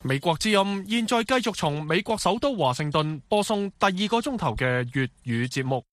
美國之音現在繼續從美國首都華盛頓播送第2個鐘頭嘅粵語節目。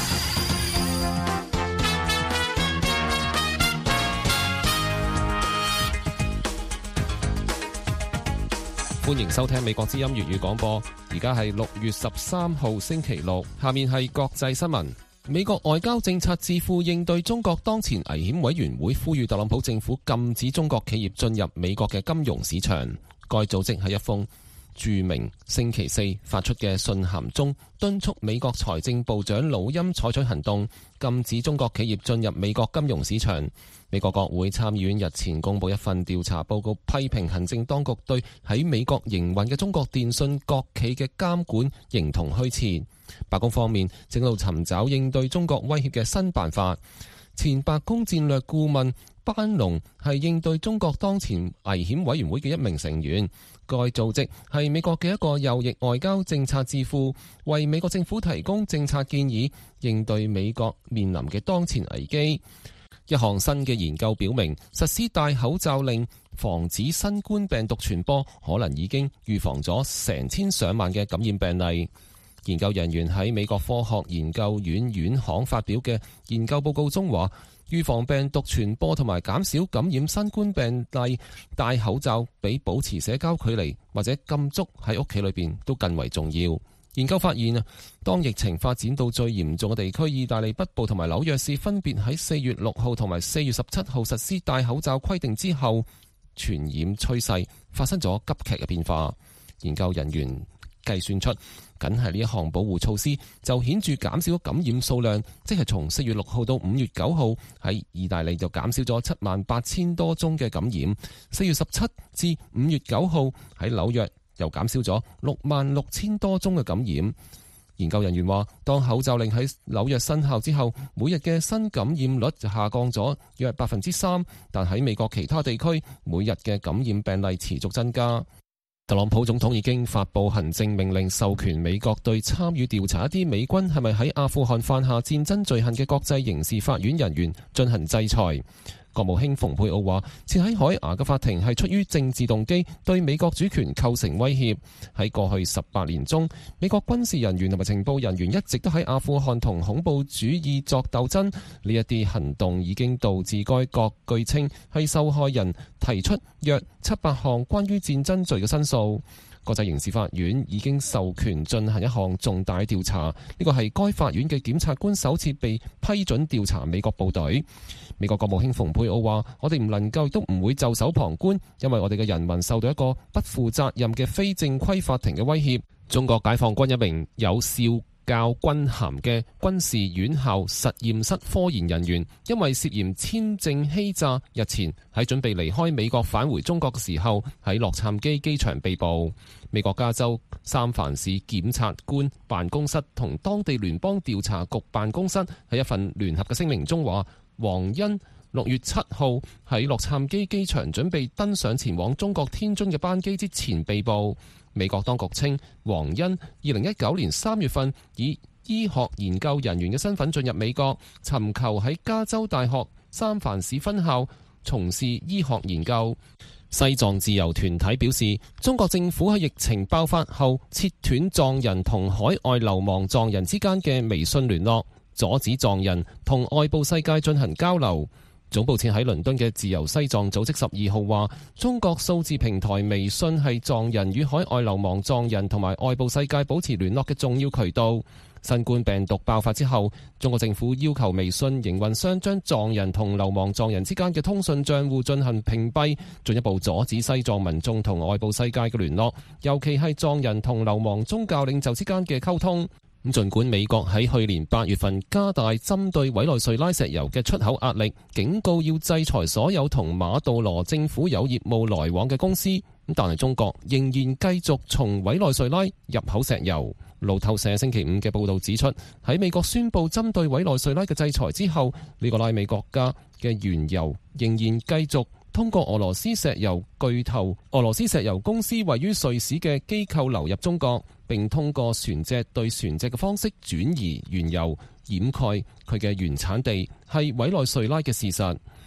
歡迎收聽美國之音粵語廣播。而家係6月13號星期六，下面係國際新聞。美國外交政策智庫應對中國當前危險委員會呼籲特朗普政府禁止中國企業進入美國嘅金融市場。該組織喺一封注明星期四發出嘅信函中，敦促美國財政部長魯欽採取行動，禁止中國企業進入美國金融市場。美國國會參議院日前公布一份調查報告，批評行政當局對喺美國營運嘅中國電信國企嘅監管形同虛設。白宮方面正喺度尋找應對中國威脅嘅新辦法。前白宮戰略顧問班農係應對中國當前危險委員會嘅一名成員。該組織係美國嘅一個右翼外交政策智庫，為美國政府提供政策建議，應對美國面臨嘅當前危機。一項新嘅研究表明，實施戴口罩令防止新冠病毒傳播，可能已經預防咗成千上萬嘅感染病例。研究人員喺美國科學研究院院行發表嘅研究報告中話，預防病毒傳播同埋減少感染新冠病例，戴口罩比保持社交距離或者禁足喺屋企裏邊都更為重要。研究發現，當疫情發展到最嚴重嘅地區意大利北部同埋紐約市分別喺4月6號同埋4月17號實施戴口罩規定之後，傳染趨勢發生咗急劇嘅變化。研究人員計算出，僅係呢一項保護措施就顯著減少感染數量，即係從4月6號到5月9號喺意大利就減少咗78000多宗嘅感染，4月17至5月9號喺紐約又減少咗66000多宗嘅感染。研究人員話，當口罩令喺紐約生效之後，每日嘅新感染率就下降咗約3%，但喺美國其他地區，每日嘅感染病例持續增加。特朗普總統已經發布行政命令，授權美國對參與調查一啲美軍係咪喺阿富汗犯下戰爭罪行嘅國際刑事法院人員進行制裁。國務卿蓬佩奧話，設喺海牙嘅法庭係出於政治動機，對美國主權構成威脅。喺過去18年中，美國軍事人員同埋情報人員一直都喺阿富汗同恐怖主義作鬥爭。呢一啲行動已經導致該國據稱係受害人提出約700項關於戰爭罪嘅申訴。國際刑事法院已經授權進行一項重大調查，呢個係該法院嘅檢察官首次被批准調查美國部隊。美國國務卿蓬佩奧話，我哋唔能夠亦都唔會袖手旁觀，因為我哋嘅人民受到一個不負責任嘅非正規法庭嘅威脅。中國解放軍一名有少教軍銜嘅軍事院校實驗室科研人員，因為涉嫌簽證欺詐，日前喺準備離開美國返回中國嘅時候，喺洛杉磯機場被捕。美國加州三藩市檢察官辦公室同當地聯邦調查局辦公室喺一份聯合嘅聲明中話，黃恩6月7號喺洛杉磯機場準備登上前往中國天津嘅班機之前被捕。美國當局稱，黃恩2019年3月份以醫學研究人員嘅身份進入美國，尋求喺加州大學三藩市分校從事醫學研究。西藏自由團體表示，中國政府喺疫情爆發後切斷藏人同海外流亡藏人之間嘅微信聯絡，阻止藏人同外部世界進行交流。總部設喺倫敦嘅自由西藏組織12號話，中國數字平台微信係藏人與海外流亡藏人同埋外部世界保持聯絡嘅重要渠道。新冠病毒爆發之後，中國政府要求微信營運商將藏人同流亡藏人之間嘅通訊賬戶進行屏蔽，進一步阻止西藏民眾同外部世界嘅聯絡，尤其係藏人同流亡宗教領袖之間嘅溝通。儘管美國喺去年8月份加大針對委內瑞拉石油嘅出口壓力，警告要制裁所有同馬杜羅政府有業務來往嘅公司，但係中國仍然繼續從委內瑞拉入口石油。路透社星期5嘅報導指出，喺美國宣布針對委內瑞拉嘅制裁之後，呢個拉美國家嘅原油仍然繼續通過俄羅斯石油巨頭俄羅斯石油公司位於瑞士嘅機構流入中國，並通過船隻對船隻嘅方式轉移原油，掩蓋佢嘅原產地係委內瑞拉嘅事實。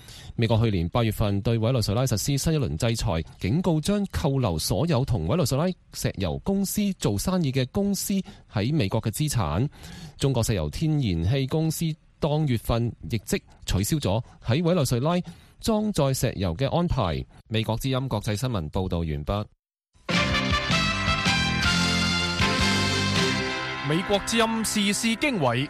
美國去年8月份對委內瑞拉實施新一輪制裁，警告將扣留所有同委內瑞拉石油公司做生意嘅公司喺美國嘅資產。中國石油天然氣公司當月份亦即取消咗喺委內瑞拉裝載石油嘅安排。美國之音國際新聞報道完畢。 美國之音時事經緯。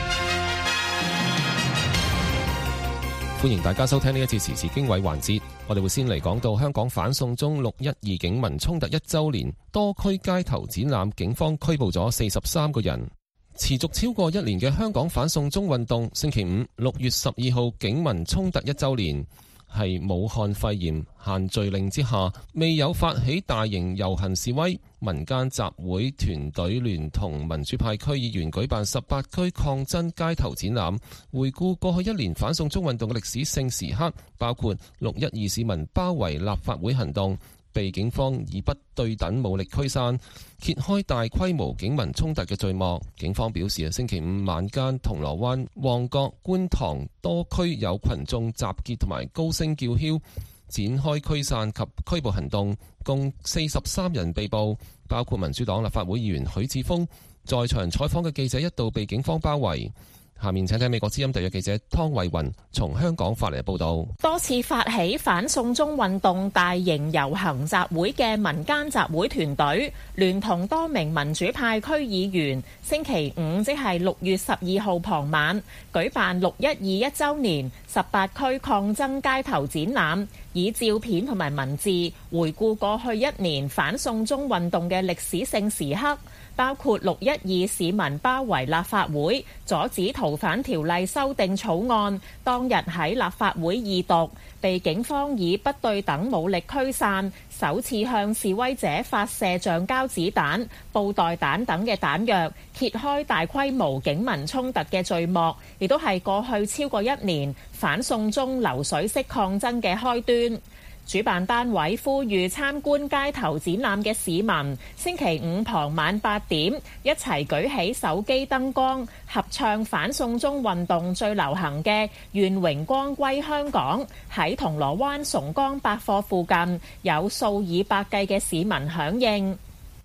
歡迎大家收聽呢一次時事經緯環節，我哋會先嚟講到香港反送中612警民衝突1週年，多區街頭展覽，警方拘捕咗43個人。持續超過1年嘅香港反送中運動，星期五6月12號警民衝突1週年，係武漢肺炎限聚令之下未有發起大型遊行示威，民間集會團隊聯同民主派區議員舉辦18區抗爭街頭展覽，回顧過去1年反送中運動嘅歷史性時刻，包括612市民包圍立法會行動，被警方以不對等武力驅散，揭開大規模警民衝突嘅序幕。警方表示，星期五晚間銅鑼灣、旺角、觀塘多區有群眾集結同埋高聲叫囂，展開驅散及拘捕行動，共43人被捕，包括民主黨立法會議員許智峰。在場採訪嘅記者一度被警方包圍。下面請睇美國之音特約記者湯慧雲從香港發嚟嘅報道。 多次發起反送中運動大型遊行集會嘅民間集會團隊，聯同多名民主派區議員，星期五即係6月12號傍晚，舉辦612週年18區抗爭街頭展覽，以照片同埋文字回顧過去1年反送中運動嘅歷史性時刻。包括612市民包圍立法會，阻止逃犯條例修訂草案，當日喺立法會二讀，被警方以不對等武力驅散，首次向示威者發射橡膠子彈、布袋彈等嘅彈藥，揭開大規模警民衝突嘅序幕，亦都係過去超過1年反送中流水式抗爭嘅開端。主辦單位呼籲參觀街頭展覽嘅市民，星期五傍晚8點一齊舉起手機燈光，合唱反送中運動最流行嘅《願榮光歸香港》。喺銅鑼灣崇光百貨附近，有數以百計嘅市民響應。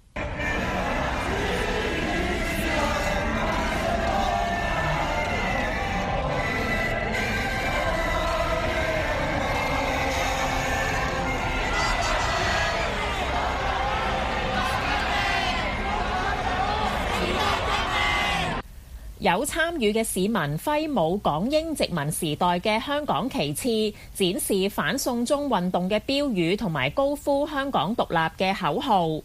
有參與嘅市民揮舞港英殖民時代嘅香港旗幟，展示反送中運動嘅標語同埋高呼香港獨立嘅口號。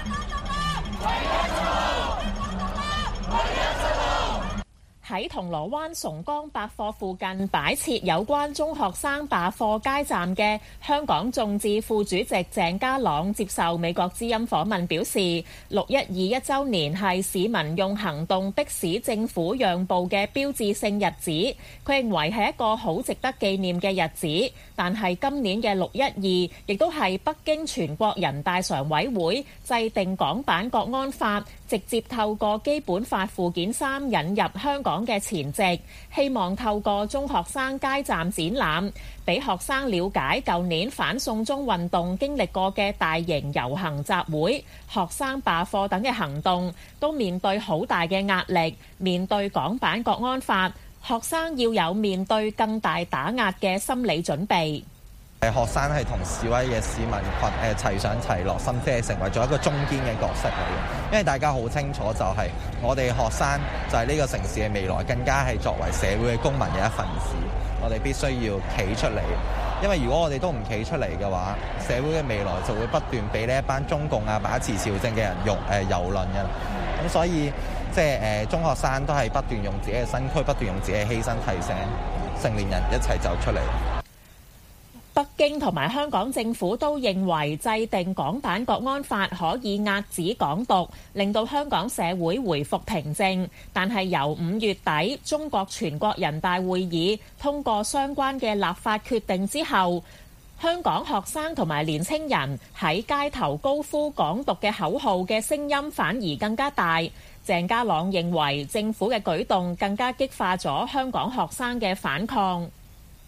喺銅鑼灣崇光百貨附近擺設有關中學生罷課街站嘅香港眾志副主席鄭家朗接受美國之音訪問表示，612週年係市民用行動迫使政府讓步嘅標誌性日子，佢認為係一個好值得紀念嘅日子。但係今年嘅612亦都係北京全國人大常委會制定港版國安法，直接透過基本法附件3引入香港嘅前夕，希望透過中學生街站展覽，俾學生了解舊年反送中運動經歷過嘅大型遊行集會、學生罷課等嘅行動，都面對好大嘅壓力。面對港版國安法，學生要有面對更大打壓嘅心理準備。 學生係同示威嘅市民群齊上齊落，甚至係成為咗一個中堅嘅角色嚟嘅。因為大家好清楚，就係我哋學生就係呢個城市嘅未來，更加係作為社會嘅公民嘅一份子。我哋必須要企出嚟，因為如果我哋都唔企出嚟嘅話，社會嘅未來就會不斷俾呢一班中共啊、把持朝政嘅人蹂躪嘅。咁所以即係中學生都係不斷用自己嘅身軀，不斷用自己嘅犧牲提醒成年人一齊走出嚟。 北京同埋香港政府都認為制定港版國安法可以遏止港獨，令到香港社會回復平靜。但係由5月底中國全國人大會議通過相關嘅立法決定之後，香港學生同埋年青人喺街頭高呼港獨嘅口號嘅聲音反而更加大。鄭家朗認為政府嘅舉動更加激化咗香港學生嘅反抗。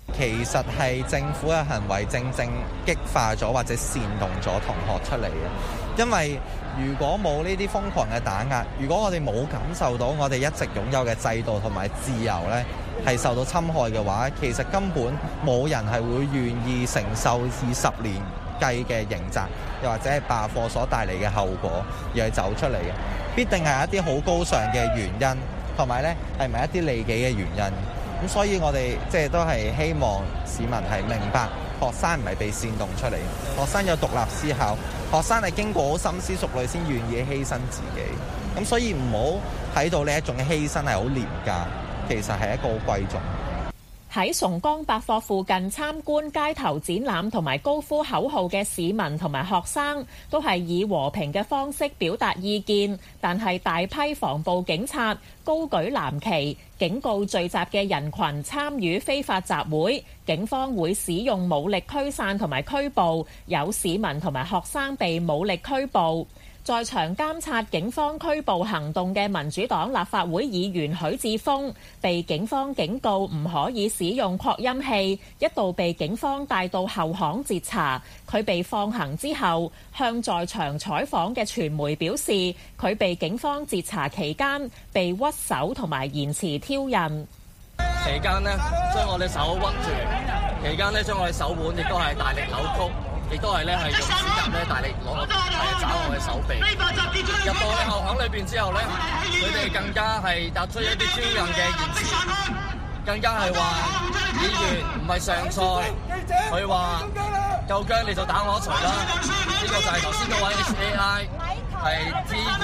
其實係政府嘅行為正激化咗或者煽動咗同學出嚟嘅，因為如果冇呢啲瘋狂嘅打壓，如果我哋冇感受到我哋一直擁有嘅制度同埋自由呢係受到侵害嘅話，其實根本冇人係會願意承受以10年計嘅刑責，又或者係罷課所帶嚟嘅後果而係走出嚟嘅，必定係一啲好高尚嘅原因，同埋呢係咪一啲利己嘅原因？咁所以我哋都係希望市民係明白，學生唔係被煽動出嚟，學生有獨立思考，學生係經過好深思熟慮先願意犧牲自己。咁所以唔好睇到呢一種犧牲係好廉價，其實係一個好貴重。 喺崇光百貨附近參觀街頭展覽同埋高呼口號嘅市民同埋學生，都係以和平嘅方式表達意見，但係大批防暴警察高舉藍旗，警告聚集嘅人群參與非法集會，警方會使用武力驅散同埋拘捕，有市民同埋學生被武力拘捕。在場監察警方拘捕行動嘅民主黨立法會議員許智峰被警方警告唔可以使用擴音器，一度被警方帶到後巷截查。佢被放行之後，向在場採訪嘅傳媒表示，佢被警方截查期間被屈手同埋言辭挑釁。 期間呢，將我哋手屈住，期間呢，將我哋手腕亦都係大力扭曲。亦都係咧，係用指甲咧大力攞抓我嘅手臂。入到去後巷裏邊之後咧，佢哋更加係突出一啲挑釁嘅言辭，更加係話議員唔係上菜，佢話夠薑你就打我一錘啦。呢個就係頭先嗰位 HAI 係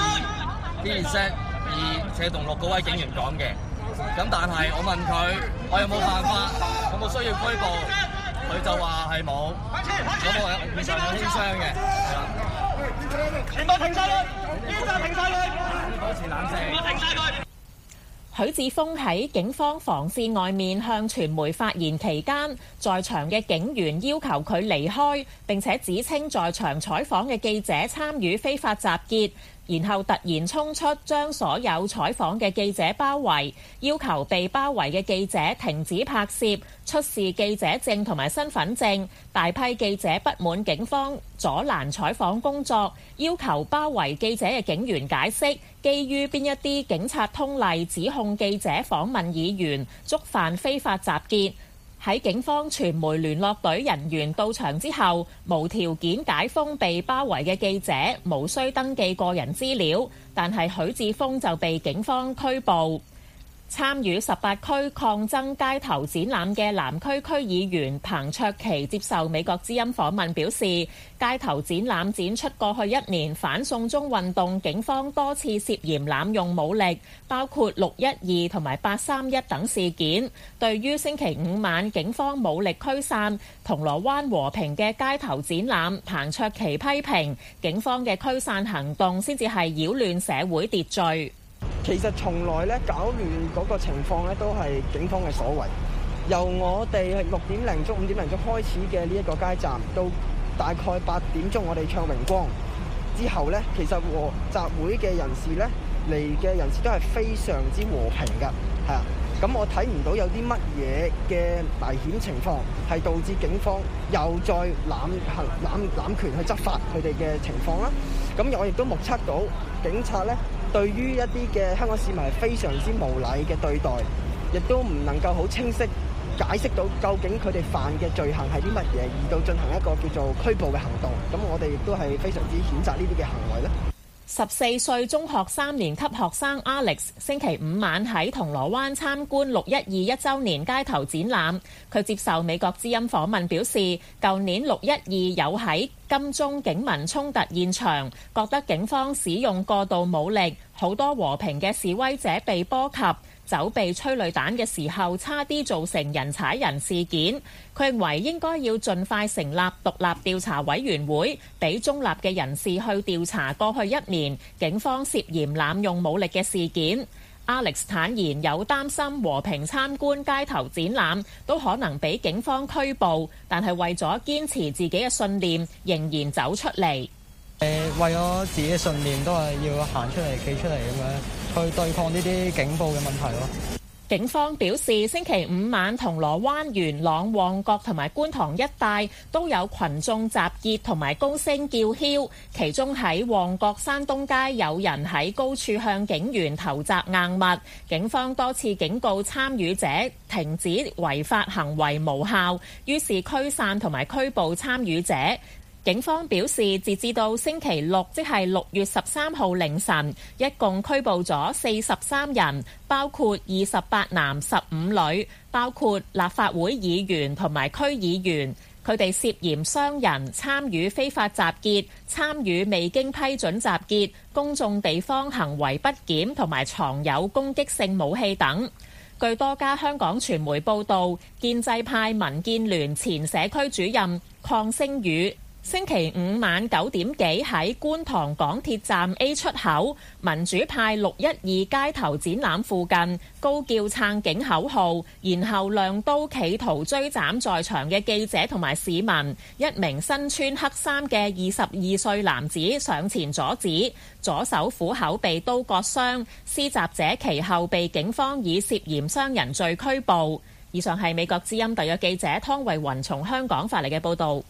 T2Z 社同6嗰位警員講嘅。咁但係我問佢，我有冇辦法？我冇需要拘捕？佢就話係冇，有冇以上有輕傷嘅？係啦，全部停晒佢，停晒佢，保持冷靜，停晒佢。 許智峰喺警方防線外面向傳媒發言期間，在場嘅警員要求佢離開，並且指稱在場採訪嘅記者參與非法集結。然後突然衝出，將所有採訪嘅記者包圍，要求被包圍嘅記者停止拍攝，出示記者證同埋身份證。大批記者不滿警方阻攔採訪工作，要求包圍記者嘅警員解釋，基於邊一啲警察通例指控記者訪問議員觸犯非法集結。喺警方傳媒聯絡隊人員到場之後，無條件解封被包圍嘅記者，無需登記個人資料，但係許智峰就被警方拘捕。參與18區抗爭街頭展覽嘅南區區議員彭卓棋接受美國之音訪問表示，街頭展覽展出過去1年反送中運動警方多次涉嫌濫用武力，包括612同埋831等事件。對於星期5晚警方武力驅散銅鑼灣和平嘅街頭展覽，彭卓棋批評警方嘅驅散行動先至係擾亂社會秩序。 其實從來咧搞亂嗰個情況咧都係警方嘅所為。由我哋係6點零鐘、5點零鐘開始嘅呢一個街站，到大概8點鐘我哋唱榮光之後咧，其實集會嘅人士咧嚟嘅人士都係非常之和平㗎，係啊。咁我睇唔到有啲乜嘢嘅危險情況係導致警方又再濫權去執法佢哋嘅情況啦。咁我亦都目測到警察咧對於一啲嘅香港市民係非常之無禮嘅對待，亦都唔能夠好清晰解釋到究竟佢哋犯嘅罪行係啲乜嘢，而到進行一個叫做拘捕嘅行動。咁我哋亦都係非常之譴責呢啲嘅行為咧。 14歲中學3年級學生 Alex 星期5晚喺銅鑼灣參觀612週年街頭展覽。佢接受美國之音訪問表示，舊年612有喺金鐘警民衝突現場，覺得警方使用過度武力，好多和平嘅示威者被波及，走避催淚彈嘅時候差啲造成人踩人事件。佢認為應該要盡快成立獨立調查委員會，俾中立嘅人士去調查過去1年警方涉嫌濫用武力嘅事件。Alex 坦言有擔心和平參觀街頭展覽都可能俾警方拘捕，但係為咗堅持自己嘅信念，仍然走出嚟。 為咗自己嘅信念，都係要行出嚟、企出嚟咁樣去對抗呢啲警暴嘅問題咯。 警方表示，星期五晚銅鑼灣、元朗、旺角同埋觀塘一帶都有群眾集結同埋高聲叫囂，其中喺旺角山東街有人喺高處向警員投擲硬物，警方多次警告參與者停止違法行為無效，於是驅散同埋拘捕參與者。警方表示，截至到星期六，即係6月13號凌晨，一共拘捕咗43人，包括28男15女，包括立法會議員同埋區議員。佢哋涉嫌傷人、參與非法集結、參與未經批准集結、公眾地方行為不檢同埋藏有攻擊性武器等。據多家香港傳媒報導，建制派民建聯前社區主任鄺星宇星期五晚9點幾喺觀塘港鐵站 A 出口民主派612街頭展覽附近高叫撐警口號，然後亮刀企圖追斬在場嘅記者同埋市民。一名身穿黑衫嘅22歲男子上前阻止，左手虎口被刀割傷，施襲者其後被警方以涉嫌傷人罪拘捕。以上係美國之音特約記者湯慧雲從香港發嚟嘅報導。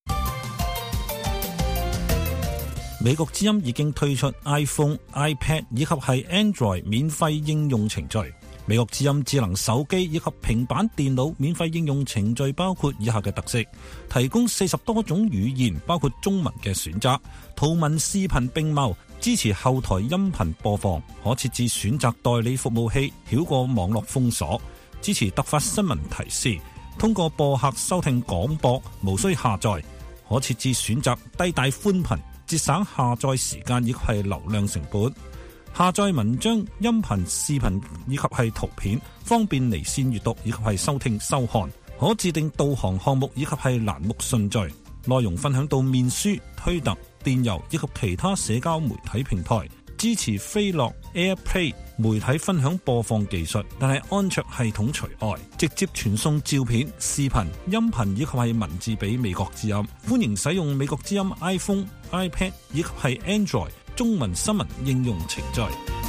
美國之音已經推出 iPhone、iPad 以及係 Android 免費應用程序。美國之音智能手機以及平板電腦免費應用程序包括以下嘅特色：提供40多種語言，包括中文嘅選擇，圖文視頻並茂，支持後台音頻播放，可設置選擇代理服務器，繞過網絡封鎖，支持突發新聞提示，通過播客收聽廣播，無需下載，可設置選擇低帶寬頻，節省下載時間以及係流量成本，下載文章、音頻、視頻以及係圖片，方便離線閱讀以及係收聽收看，可自定導航項目以及係欄目順序，內容分享到面書、推特、電郵以及其他社交媒體平台，支持飛樂 AirPlay 媒體分享播放技術，但係安卓系統除外，直接傳送照片、視頻、音頻以及係文字俾美國之音。歡迎使用美國之音 iPhone、iPad 以及係 Android 中文新聞應用程序。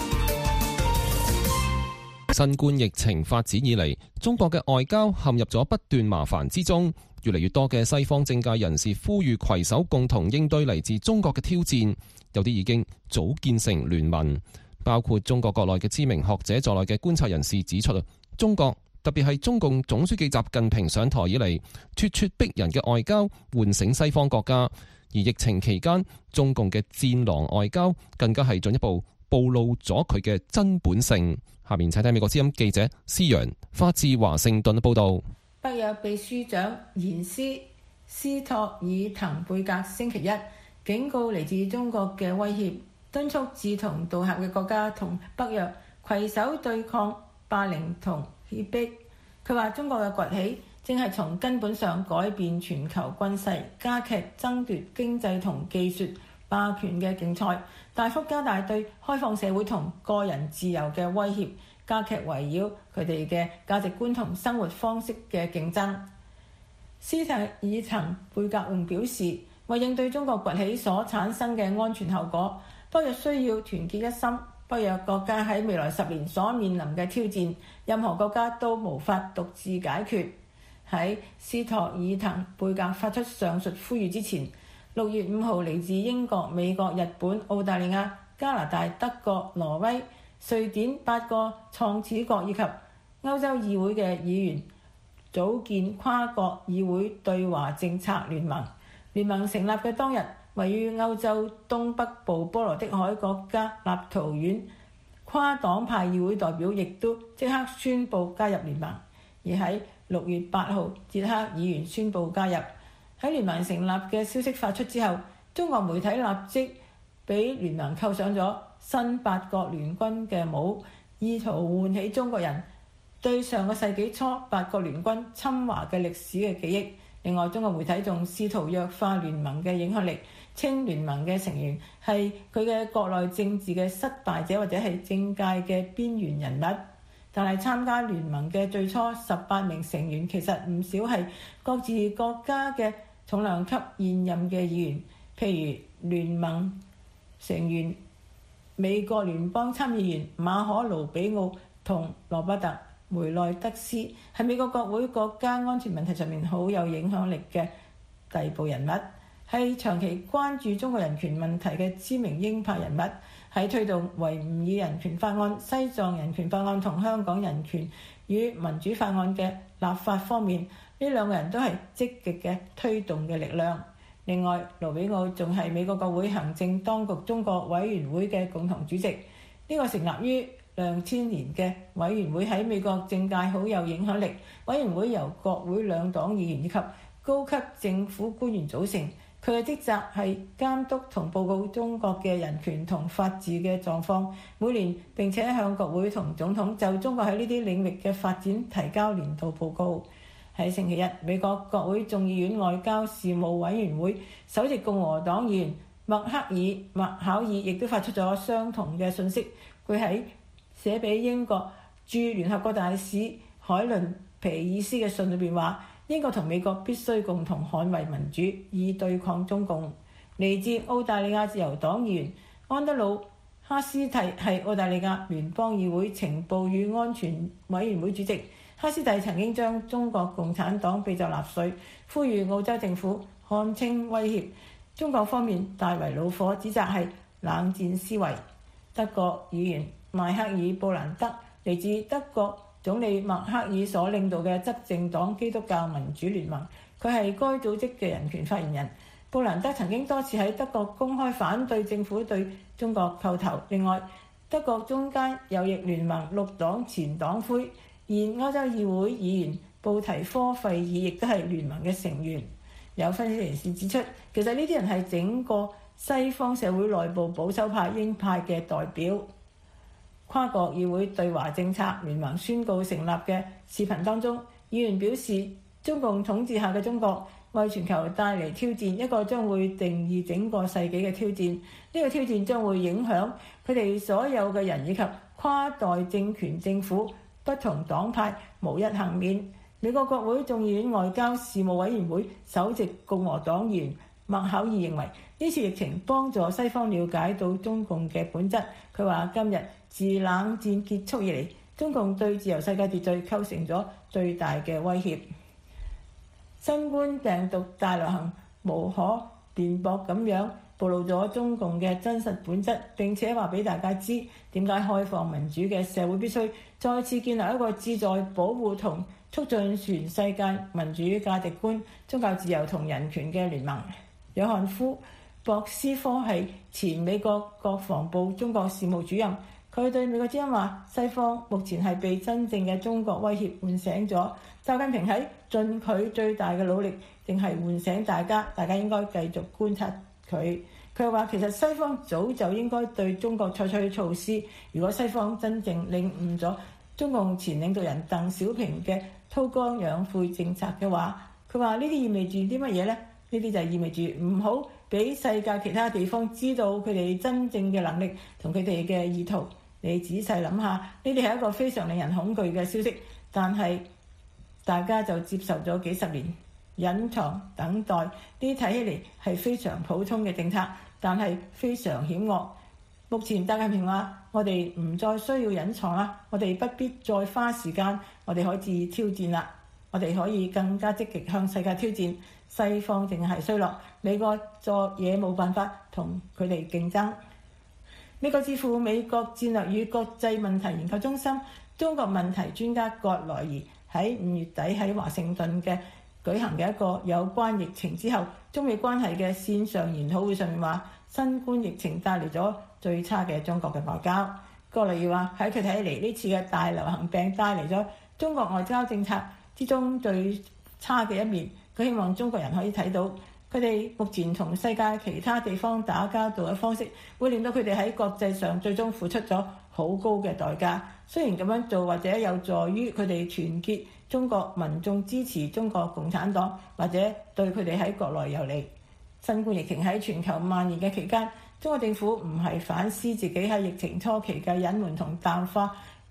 新冠疫情發展以嚟，中國嘅外交陷入咗不斷麻煩之中，越嚟越多嘅西方政界人士呼籲攜手共同應對嚟自中國嘅挑戰，有啲已經組建成聯盟。包括中國國內嘅知名學者在內嘅觀察人士指出，中國特別係中共總書記習近平上台以嚟，咄咄逼人嘅外交喚醒西方國家，而疫情期間中共嘅戰狼外交更加係進一步暴露咗佢嘅真本性。下面請睇美國之音記者施陽發自華盛頓報道。 北約秘書長延斯托爾滕貝格星期一警告嚟自中國嘅威脅，敦促志同道合嘅國家同北約攜手對抗霸凌同脅迫。佢話中國嘅崛起正係從根本上改變全球軍勢，加劇爭奪經濟同技術霸權嘅競賽，大幅加大對開放社會同個人自由嘅威脅，加劇圍繞佢哋嘅價值觀同生活方式嘅競爭。斯特爾滕貝格仲表示，為應對中國崛起所產生嘅安全後果，北約需要團結一心。北約國家喺未來10年所面臨嘅挑戰，任何國家都無法獨自解決。喺斯托爾滕貝格發出上述呼籲之前，6月5號嚟自英國、美國、日本、澳大利亞、加拿大、德國、挪威、瑞典8個創始國以及歐洲議會嘅議員組建跨國議會對華政策聯盟。聯盟成立嘅當日，位於歐洲東北部波羅的海國家立陶宛跨黨派議會代表亦都即刻宣布加入聯盟。而喺6月8號，捷克議員宣布加入。喺聯盟成立嘅消息發出之後，中國媒體立即俾聯盟扣上咗新八國聯軍嘅帽，意圖喚起中國人對上個世紀初八國聯軍侵華嘅歷史嘅記憶。另外，中國媒體仲試圖弱化聯盟嘅影響力，稱聯盟嘅成員係佢嘅國內政治嘅失敗者或者係政界嘅邊緣人物。但係參加聯盟嘅最初18名成員，其實唔少係各自國家嘅重量級現任嘅議員，譬如聯盟成員美國聯邦參議員馬可盧比奧同羅伯特梅內德斯，係美國國會國家安全問題上面好有影響力嘅逮捕人物，係長期關注中國人權問題嘅知名鷹派人物，喺推動維吾爾人權法案、西藏人權法案同香港人權與民主法案嘅立法方面，呢兩個人都係積極嘅推動嘅力量。另外，盧比奧仲係美國國會行政當局中國委員會嘅共同主席。呢個成立於2000年嘅委員會喺美國政界好有影響力。委員會由國會兩黨議員以及高級政府官員組成，佢嘅職責係監督同報告中國嘅人權同法治嘅狀況，每年並且向國會同總統就中國喺呢啲領域嘅發展提交年度報告。喺星期一，美國國會眾議院外交事務委員會首席共和黨議員麥考爾亦都發出咗相同嘅信息。佢喺寫俾英國駐聯合國大使海倫皮爾斯嘅信裏邊話，英國同美國必須共同捍衛民主，以對抗中共。嚟自澳大利亞自由黨議員安德魯哈斯蒂係澳大利亞聯邦議會情報與安全委員會主席。哈斯蒂曾經將中國共產黨避就納粹，呼籲澳洲政府看清威脅。中國方面大為怒火，指責係冷戰思維。德國議員邁克爾布蘭德嚟自德國總理默克爾所領導嘅執政黨基督教民主聯盟，佢係該組織嘅人權發言人。布蘭德曾經多次喺德國公開反對政府對中國叩頭。另外，德國中間右翼聯盟綠黨前黨魁現歐洲議會議員布提科費爾亦都係聯盟嘅成員。有分析人士指出，其實呢啲人係整個西方社會內部保守派鷹派嘅代表。跨國議會對華政策聯盟宣告成立嘅視頻當中，議員表示中共統治下嘅中國為全球帶嚟挑戰，一個將會定義整個世紀嘅挑戰。呢個挑戰將會影響佢哋所有嘅人以及跨代政權政府不同黨派無一幸免。美國國會眾議院外交事務委員會首席共和黨議員麥考爾認為，呢次疫情幫助西方了解到中共嘅本質。佢話今日自冷戰結束以嚟，中共對自由世界秩序構成咗最大嘅威脅。新冠病毒大流行無可辯駁咁樣暴露咗中共嘅真實本質，並且話俾大家知點解開放民主嘅社會必須再次建立一個旨在保護同促進全世界民主價值觀、宗教自由同人權嘅聯盟。約翰夫博斯科係前美國國防部中國事務主任，佢對美國之音話：西方目前係被真正嘅中國威脅喚醒咗。習近平喺盡佢最大嘅努力，定係喚醒大家應該繼續觀察佢。佢話其實西方早就應該對中國採取措施。如果西方真正領悟咗中共前領導人鄧小平嘅韜光養晦政策嘅話，佢話呢啲意味住啲乜嘢呢？呢啲就意味住唔好俾世界其他地方知道佢哋真正嘅能力同佢哋嘅意圖。你仔細諗下，呢啲係一個非常令人恐懼嘅消息，但係大家就接受咗幾十年，隱藏等待，呢啲睇起嚟係非常普通嘅政策，但係非常險惡。目前習近平話：我哋唔再需要隱藏啦，我哋不必再花時間，我哋可以挑戰啦，我哋可以更加積極向世界挑戰。西方淨係衰落，美國做嘢冇辦法同佢哋競爭。美國智庫美國戰略與國際問題研究中心中國問題專家葛萊儀喺5月底喺華盛頓嘅舉行嘅一個有關疫情之後中美關係嘅線上研討會上面話，新冠疫情帶嚟咗最差嘅中國嘅外交。葛萊儀話喺佢睇嚟，呢次嘅大流行病帶嚟咗中國外交政策之中最差嘅一面。佢希望中國人可以睇到，佢哋目前同世界其他地方打交道嘅方式，會令到佢哋喺國際上最終付出咗好高嘅代價。雖然咁樣做或者有助於佢哋團結中國民眾支持中國共產黨，或者對佢哋喺國內有利。新冠疫情喺全球蔓延嘅期間，中國政府唔係反思自己喺疫情初期嘅隱瞞同淡化，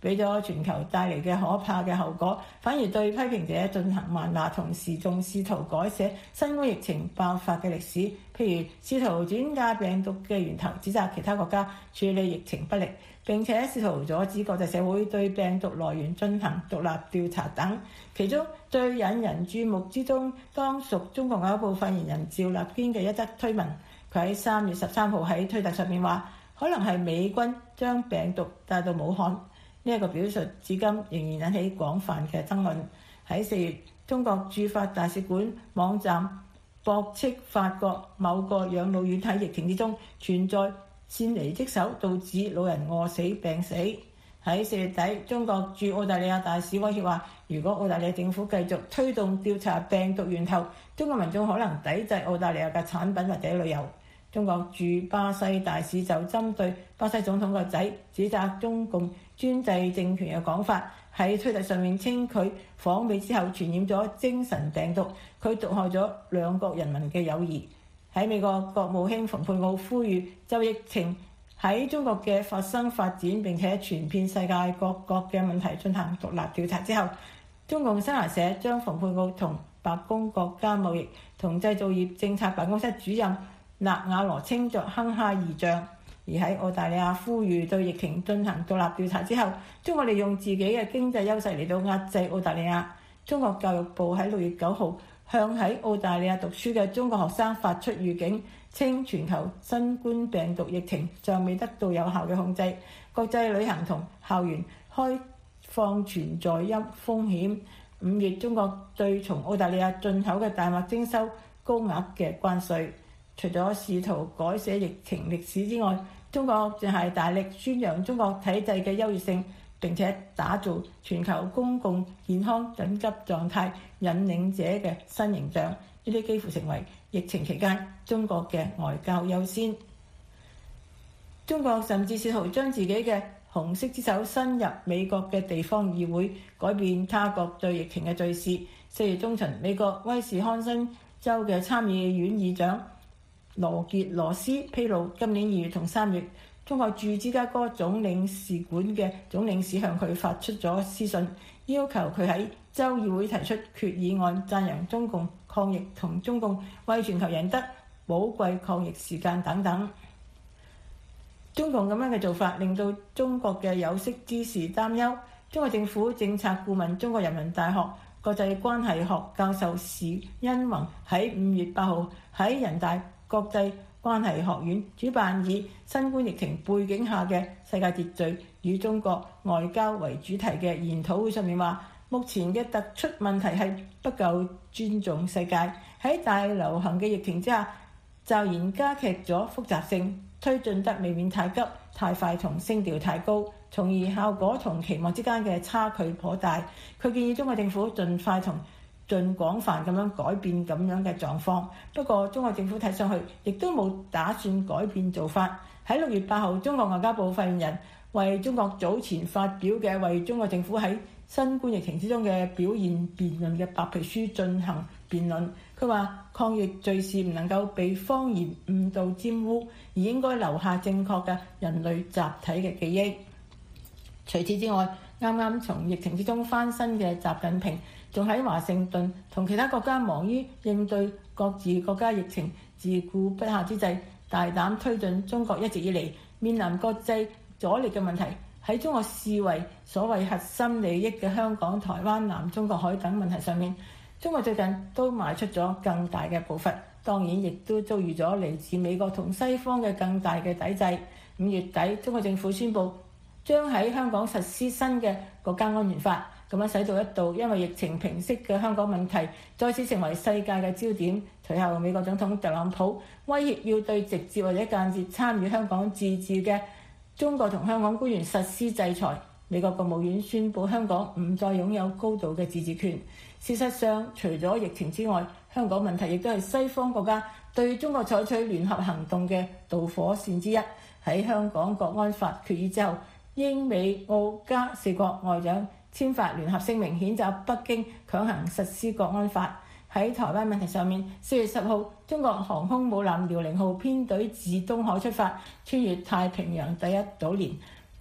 俾咗全球帶嚟嘅可怕嘅後果，反而對批評者進行還拿，同時仲試圖改寫新冠疫情爆發嘅歷史，譬如試圖轉嫁病毒嘅源頭，指責其他國家處理疫情不力，並且試圖阻止國際社會對病毒來源進行獨立調查等。其中最引人注目之中，當屬中國外交部發言人趙立堅嘅一則推文。佢喺3月13號喺推特上面話，可能係美軍將病毒帶到武漢。呢一個表述至今仍然引起廣泛嘅爭論。喺4月，中國駐法大使館網站駁斥法國某個養老院喺疫情之中存在擅離職守，導致老人餓死病死。喺4月底，中國駐澳大利亞大使威脅話，如果澳大利亞政府繼續推動調查病毒源頭，中國民眾可能抵制澳大利亞嘅產品或者旅遊。中國駐巴西大使就針對巴西總統個仔指責中共專制政權嘅講法，喺推特上面稱佢訪美之後傳染咗精神病毒，佢毒害咗兩國人民嘅友誼。喺美國國務卿蓬佩奧呼籲就疫情喺中國嘅發生發展並且傳遍世界各國嘅問題進行獨立調查之後，中共新華社將蓬佩奧同白宮國家貿易同製造業政策辦公室主任納瓦羅稱作哼哈二將。而喺澳大利亞呼籲對疫情進行獨立調查之後，中國利用自己嘅經濟優勢嚟到壓制澳大利亞。中國教育部喺6月9號向喺澳大利亞讀書嘅中國學生發出預警，稱全球新冠病毒疫情尚未得到有效嘅控制，國際旅行同校園開放存在風險。5月，中國對從澳大利亞進口嘅大麥徵收高額嘅關稅。除咗試圖改寫疫情歷史之外，中國仲係大力宣揚中國體制嘅優越性，並且打造全球公共健康緊急狀態引領者嘅新形象。呢啲幾乎成為疫情期間中國嘅外交優先。中國甚至試圖將自己嘅紅色之手伸入美國嘅地方議會，改變他國對疫情嘅敘事。4月中旬，美國威斯康辛州嘅參議院議長羅傑羅斯披露，今年2月同3月，中國駐芝加哥總領事館嘅總領事向佢發出咗私信，要求佢喺州議會提出決議案，讚揚中共抗疫同中共為全球贏得寶貴抗疫時間等等。中共咁樣嘅做法令到中國嘅有識之士擔憂。中國政府政策顧問、中國人民大學國際關係學教授時殷弘喺5月8號喺人大國際關係學院主辦以新冠疫情背景下嘅世界秩序與中國外交為主題嘅研討會上面話，目前嘅突出問題係不夠尊重世界，喺大流行嘅疫情之下，驟然加劇咗複雜性，推進得未免太急、太快同聲調太高，從而效果同期望之間嘅差距頗大。佢建議中國政府盡快同盡廣泛咁樣改變咁樣嘅狀況。不過中國政府睇上去亦都冇打算改變做法。喺6月8號，中國外交部發言人為中國早前發表嘅為中國政府喺新冠疫情之中嘅表現辯論嘅白皮書進行辯論。佢話抗疫敘事唔能夠被謊言誤導沾污，而應該留下正確嘅人類集體嘅記憶。除此之外，啱啱從疫情之中翻身嘅習近平仲喺華盛頓同其他國家忙於應對各自國家疫情自顧不暇之際，大膽推進中國一直以嚟面臨國際阻力嘅問題，喺中國視為所謂核心利益嘅香港、台灣、南中國海等問題上面，中國最近都邁出咗更大嘅步伐，當然亦都遭遇咗嚟自美國同西方嘅更大嘅抵制。5月底，中國政府宣布將喺香港實施新嘅國家安全法，咁樣使到一度因為疫情平息嘅香港問題再次成為世界嘅焦點。隨後美國總統特朗普威脅要對直接或者間接參與香港自治嘅中國同香港官員實施制裁。美國國務院宣布香港唔再擁有高度嘅自治權。事實上，除咗疫情之外，香港問題亦都係西方國家對中國採取聯合行動嘅導火線之一。喺香港國安法決議之後，英美澳加4國外長簽發聯合聲明，譴責北京強行實施國安法。喺台灣問題上面，4月10號，中國航空母艦遼寧號編隊自東海出發，穿越太平洋第一島鏈，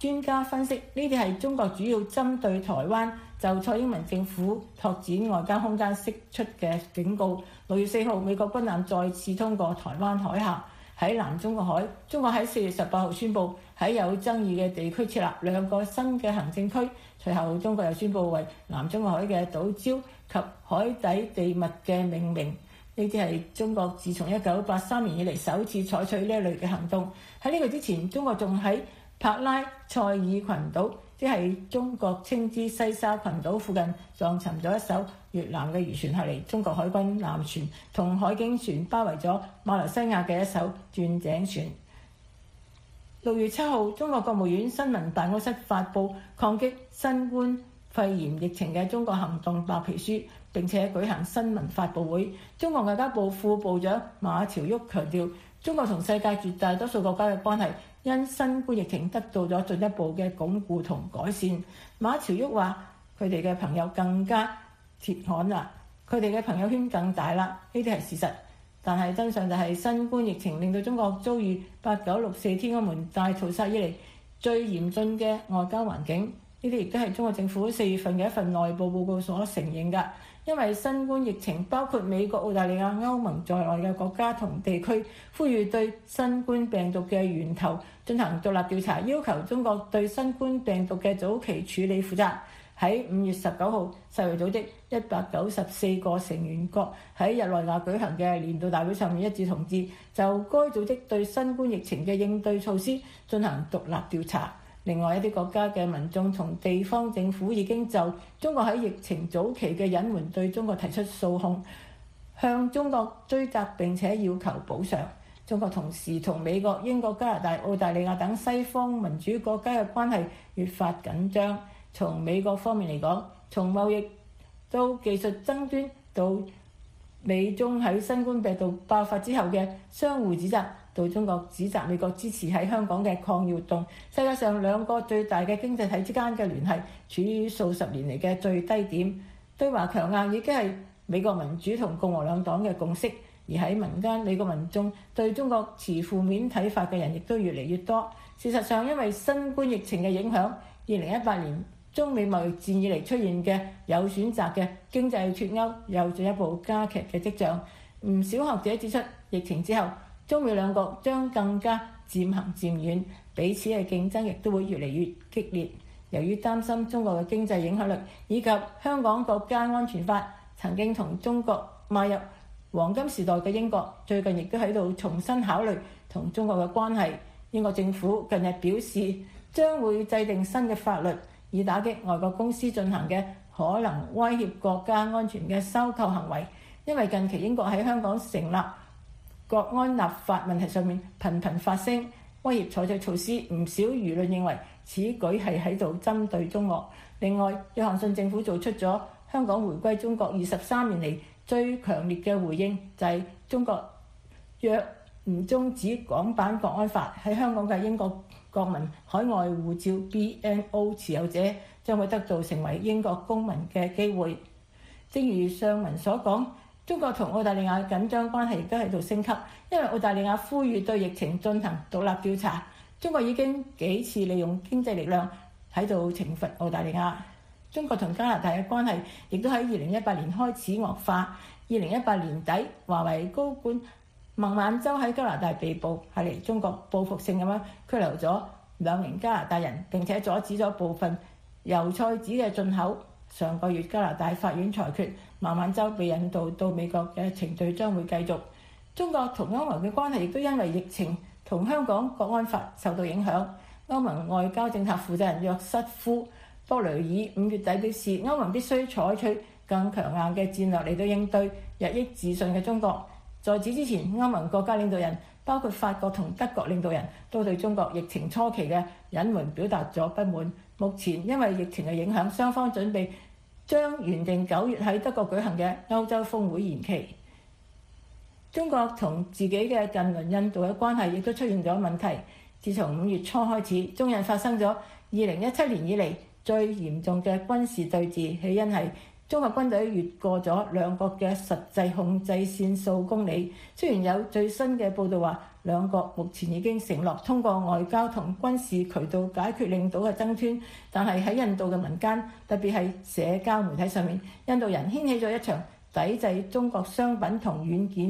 專家分析，呢啲係中國主要針對台灣就蔡英文政府拓展外交空間釋出嘅警告。6月4號，美國軍艦再次通過台灣海峽，喺南中國海。中國喺4月18號宣布喺有爭議嘅地區設立2個新嘅行政區。隨後，中國又宣布為南中國海嘅島礁及海底地物嘅命名。呢啲係中國自從1983年以嚟首次採取呢一類嘅行動。喺呢個之前，中國仲喺帕拉塞爾群島，即係中國稱之西沙群島附近撞沉咗一艘越南嘅漁船，後嚟中國海軍艦船同海警船包圍咗馬來西亞嘅一艘鑽井船。6月7號，中國國務院新聞辦公室發布抗擊新冠肺炎疫情嘅中國行動白皮書，並且舉行新聞發佈會。中國外交部副部長馬朝旭強調，中國同世界絕大多數國家嘅關係因新冠疫情得到咗進一步嘅鞏固同改善。馬朝旭話：佢哋嘅朋友更加鐵桿啦，佢哋嘅朋友圈更大啦，呢啲係事實。但係真相就係新冠疫情令到中國遭遇8964天安門大屠殺以嚟最嚴峻嘅外交環境。呢啲亦都係中國政府4月份嘅一份內部報告所承認㗎。因為新冠疫情，包括美國、澳大利亞、歐盟在內嘅國家同地區呼籲對新冠病毒嘅源頭進行獨立調查，要求中國對新冠病毒嘅早期處理負責。喺5月19號，世衛組織194個成員國喺日內瓦舉行嘅年度大會上面一致同意，就該組織對新冠疫情嘅應對措施進行獨立調查。另外一啲國家嘅民眾同地方政府已經就中國喺疫情早期嘅隱瞞對中國提出訴訟，向中國追責並且要求補償。中國同時同美國、英國、加拿大、澳大利亞等西方民主國家嘅關係越發緊張。從美國方面嚟講，從貿易到技術爭端到美中喺新冠病毒爆發之後嘅相互指責，到中國指責美國支持喺香港嘅抗議活動，世界上兩個最大嘅經濟體之間嘅聯繫處於數十年嚟嘅最低點。對華強硬已經係美國民主同共和兩黨嘅共識，而喺民間，美國民眾對中國持負面睇法嘅人亦都越嚟越多。事實上，因為新冠疫情嘅影響，2018年中美貿易戰以嚟出現嘅有選擇嘅經濟脫鈎有進一步加劇嘅跡象。唔少學者指出，疫情之後中美兩國將更加漸行漸遠，彼此嘅競爭亦都會越嚟越激烈。由於擔心中國嘅經濟影響力以及香港國家安全法，曾經同中國邁入黃金時代嘅英國，最近亦都喺度重新考慮同中國嘅關係。英國政府近日表示，將會制定新嘅法律，以打擊外國公司進行嘅可能威脅國家安全嘅收購行為。因為近期英國喺香港成立國安立法問題上面頻頻發聲，威脅採取措施。唔少輿論認為此舉係喺度針對中國。另外，約翰遜政府做出咗香港回歸中國23年嚟最強烈嘅回應，就係中國若唔終止港版國安法，喺香港嘅英國國民海外護照 BNO 持有者將會得到成為英國公民嘅機會。正如上文所講，中國同澳大利亞緊張關係亦都喺度升級，因為澳大利亞呼籲對疫情進行獨立調查。中國已經幾次利用經濟力量喺度懲罰澳大利亞。中國同加拿大嘅關係亦都喺2018年開始惡化。2018年底，華為高管孟晚舟喺加拿大被捕，係嚟中國報復性咁樣拘留咗2名加拿大人，並且阻止咗部分油菜籽嘅進口。上個月加拿大法院裁決，孟晚舟被引渡到美國嘅程序將會繼續。中國同歐盟嘅關係亦都因為疫情同香港國安法受到影響。歐盟外交政策負責人約瑟夫·波雷爾5月底表示，歐盟必須採取更強硬嘅戰略嚟到應對日益自信嘅中國。在此之前，歐盟國家領導人包括法國同德國領導人都對中國疫情初期嘅隱瞞表達咗不滿。目前因為疫情嘅影響，雙方準備將原定9月喺德國舉行嘅歐洲峰會延期。中國同自己嘅近鄰印度嘅關係亦都出現咗問題。自從5月初開始，中印發生咗2017年以嚟最嚴重嘅軍事對峙，起因係中國軍隊越過咗兩國嘅實際控制線數公里。雖然有最新嘅報道話， 兩國目前已經承諾通過外交同軍事渠道解決領土嘅爭端，但係喺印度嘅民間，特別係社交媒體上面，印度人掀起咗一場抵制中國商品同軟件。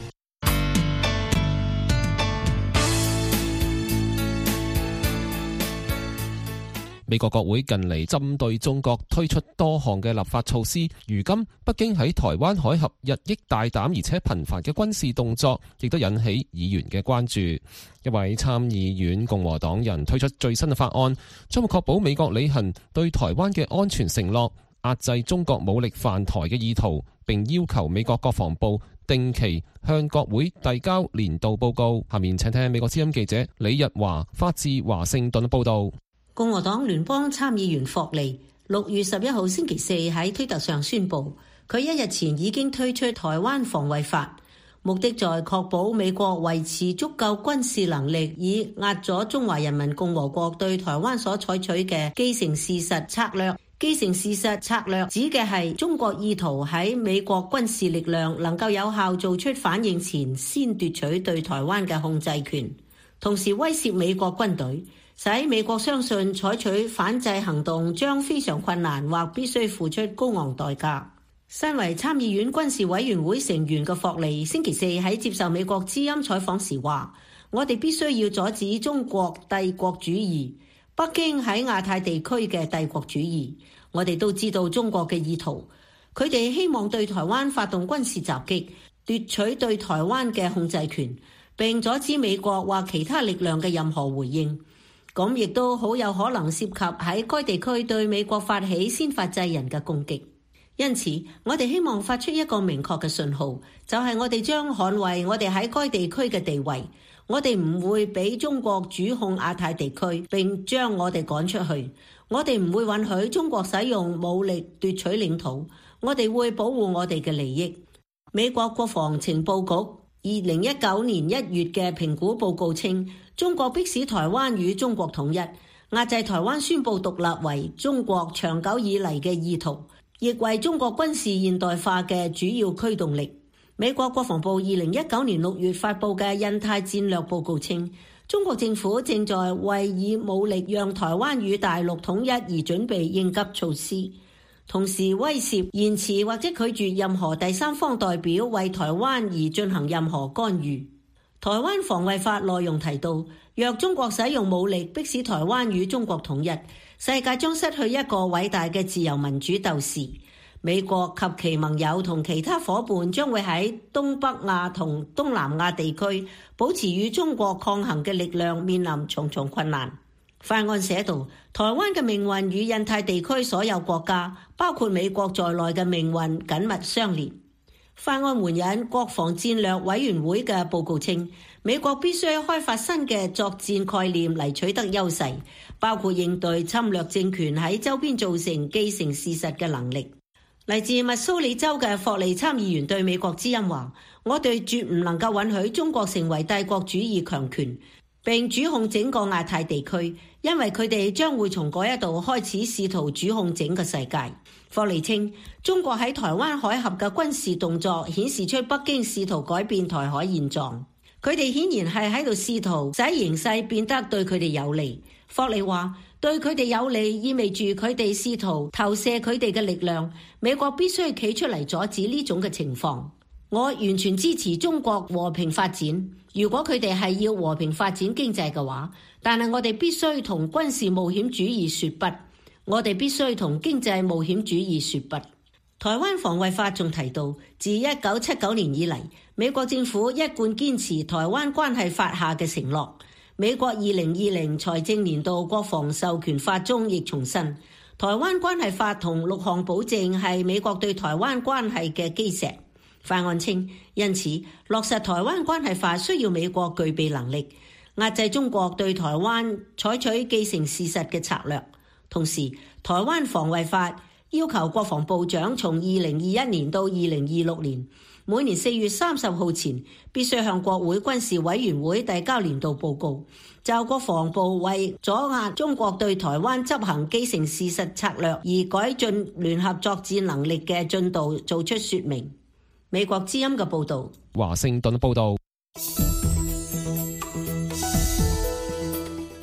美國國會近嚟針對中國推出多項嘅立法措施，如今北京喺台灣海峽日益大膽而且頻繁嘅軍事動作，亦都引起議員嘅關注。一位參議院共和黨人推出最新嘅法案，將會確保美國履行對台灣嘅安全承諾，壓制中國武力犯台嘅意圖，並要求美國國防部定期向國會遞交年度報告。下面請聽美國之音記者李日華發自華盛頓報道。 共和黨聯邦參議員霍利6月11號星期四喺推特上宣布，佢1日前已經推出台灣防衛法，目的在確保美國維持足夠軍事能力，以壓阻中華人民共和國對台灣所採取嘅既成事實策略。既成事實策略指嘅係中國意圖喺美國軍事力量能夠有效做出反應前，先奪取對台灣嘅控制權，同時威懾美國軍隊，使美國相信採取反制行動將非常困難或必須付出高昂代價。身為參議院軍事委員會成員嘅霍利星期四喺接受美國之音採訪時話，我哋必須要阻止中國帝國主義，北京喺亞太地區嘅帝國主義。我哋都知道中國嘅意圖，佢哋希望對台灣發動軍事襲擊，奪取對台灣嘅控制權，並阻止美國或其他力量嘅任何回應。咁亦都好有可能涉及喺該地區對美國發起先發制人嘅攻擊。因此，我哋希望發出一個明確嘅信號，就係我哋將捍衛我哋喺該地區嘅地位。我哋唔會俾中國主控亞太地區，並將我哋趕出去。我哋唔會允許中國使用武力奪取領土。我哋會保護我哋嘅利益。美國國防情報局2019年1月嘅評估報告稱，中國迫使台灣與中國統一，壓制台灣宣布獨立為中國長久以嚟嘅意圖，亦為中國軍事現代化嘅主要驅動力。美國國防部2019年6月發布嘅印太戰略報告稱，中國政府正在為以武力讓台灣與大陸統一而準備應急措施，同時威懾、延遲或者拒絕任何第三方代表為台灣而進行任何干預。台灣防衛法內容提到，若中國使用武力迫使台灣與中國統一，世界將失去一個偉大嘅自由民主鬥士。美國及其盟友同其他夥伴將會喺東北亞同東南亞地區保持與中國抗衡嘅力量，面臨重重困難。法案寫道，台灣嘅命運與印太地區所有國家，包括美國在內嘅命運緊密相連。法案援引國防戰略委員會嘅報告稱，美國必須開發新嘅作戰概念嚟取得優勢，包括應對侵略政權喺周邊造成既成事實嘅能力。嚟自密蘇里州嘅霍利參議員對美國之音話，我哋絕唔能夠允許中國成為帝國主義強權，並主控整個亞太地區，因為佢哋將會從嗰一度開始試圖主控整個世界。霍利稱，中國喺台灣海峽嘅軍事動作顯示出北京試圖改變台海現狀，佢哋顯然係喺度試圖使形勢變得對佢哋有利。霍利話，對佢哋有利意味住佢哋試圖投射佢哋嘅力量，美國必須企出嚟阻止呢種嘅情況。我完全支持中國和平發展，如果佢哋係要和平發展經濟嘅話，但係我哋必須同軍事冒險主義說不，我哋必須同經濟冒險主義說不。台灣防衛法仲提到，自1979年以嚟，美國政府一貫堅持台灣關係法下嘅承諾。美國2020財政年度國防授權法中亦重申，台灣關係法同6項保證係美國對台灣關係嘅基石。法案稱，因此落實台灣關係法需要美國具備能力，壓制中國對台灣採取既成事實嘅策略。同時，台灣防衛法要求國防部長從2021年到2026年，每年4月30號前必須向國會軍事委員會遞交年度報告，就國防部為阻壓中國對台灣執行既成事實策略而改進聯合作戰能力嘅進度做出說明。美國之音嘅報道。 華盛頓報道。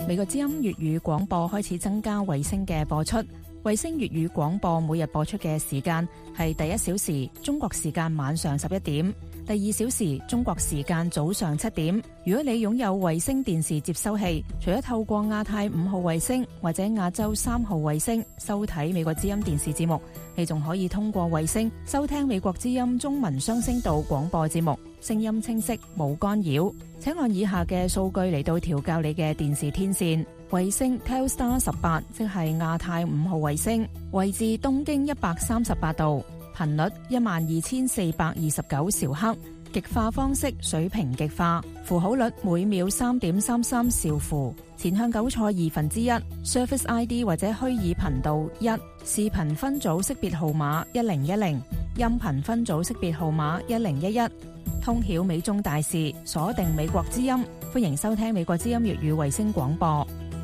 美國之音粵語廣播開始增加衛星嘅播出。衛星粵語廣播每日播出嘅時間係第一小時中國時間晚上11點，第二小時中國時間早上7點。如果你擁有衛星電視接收器，除咗透過亞太5號衛星或者亞洲3號衛星收睇美國之音電視節目，你仲可以通過衛星收聽美國之音中文雙聲道廣播節目，聲音清晰冇干擾。請按以下嘅數據嚟到調校你嘅電視天線。衛星 Telstar 18，即係亞太5號衛星，位置東經138度，頻率12429兆赫，極化方式水平極化，符號率每秒3.33兆符，前向9錯1/2 ，Surface ID 或者虛擬頻道1，視頻分組識別號碼1010，音頻分組識別號碼1011，通曉美中大事，鎖定美國之音，歡迎收聽美國之音粵語衛星廣播。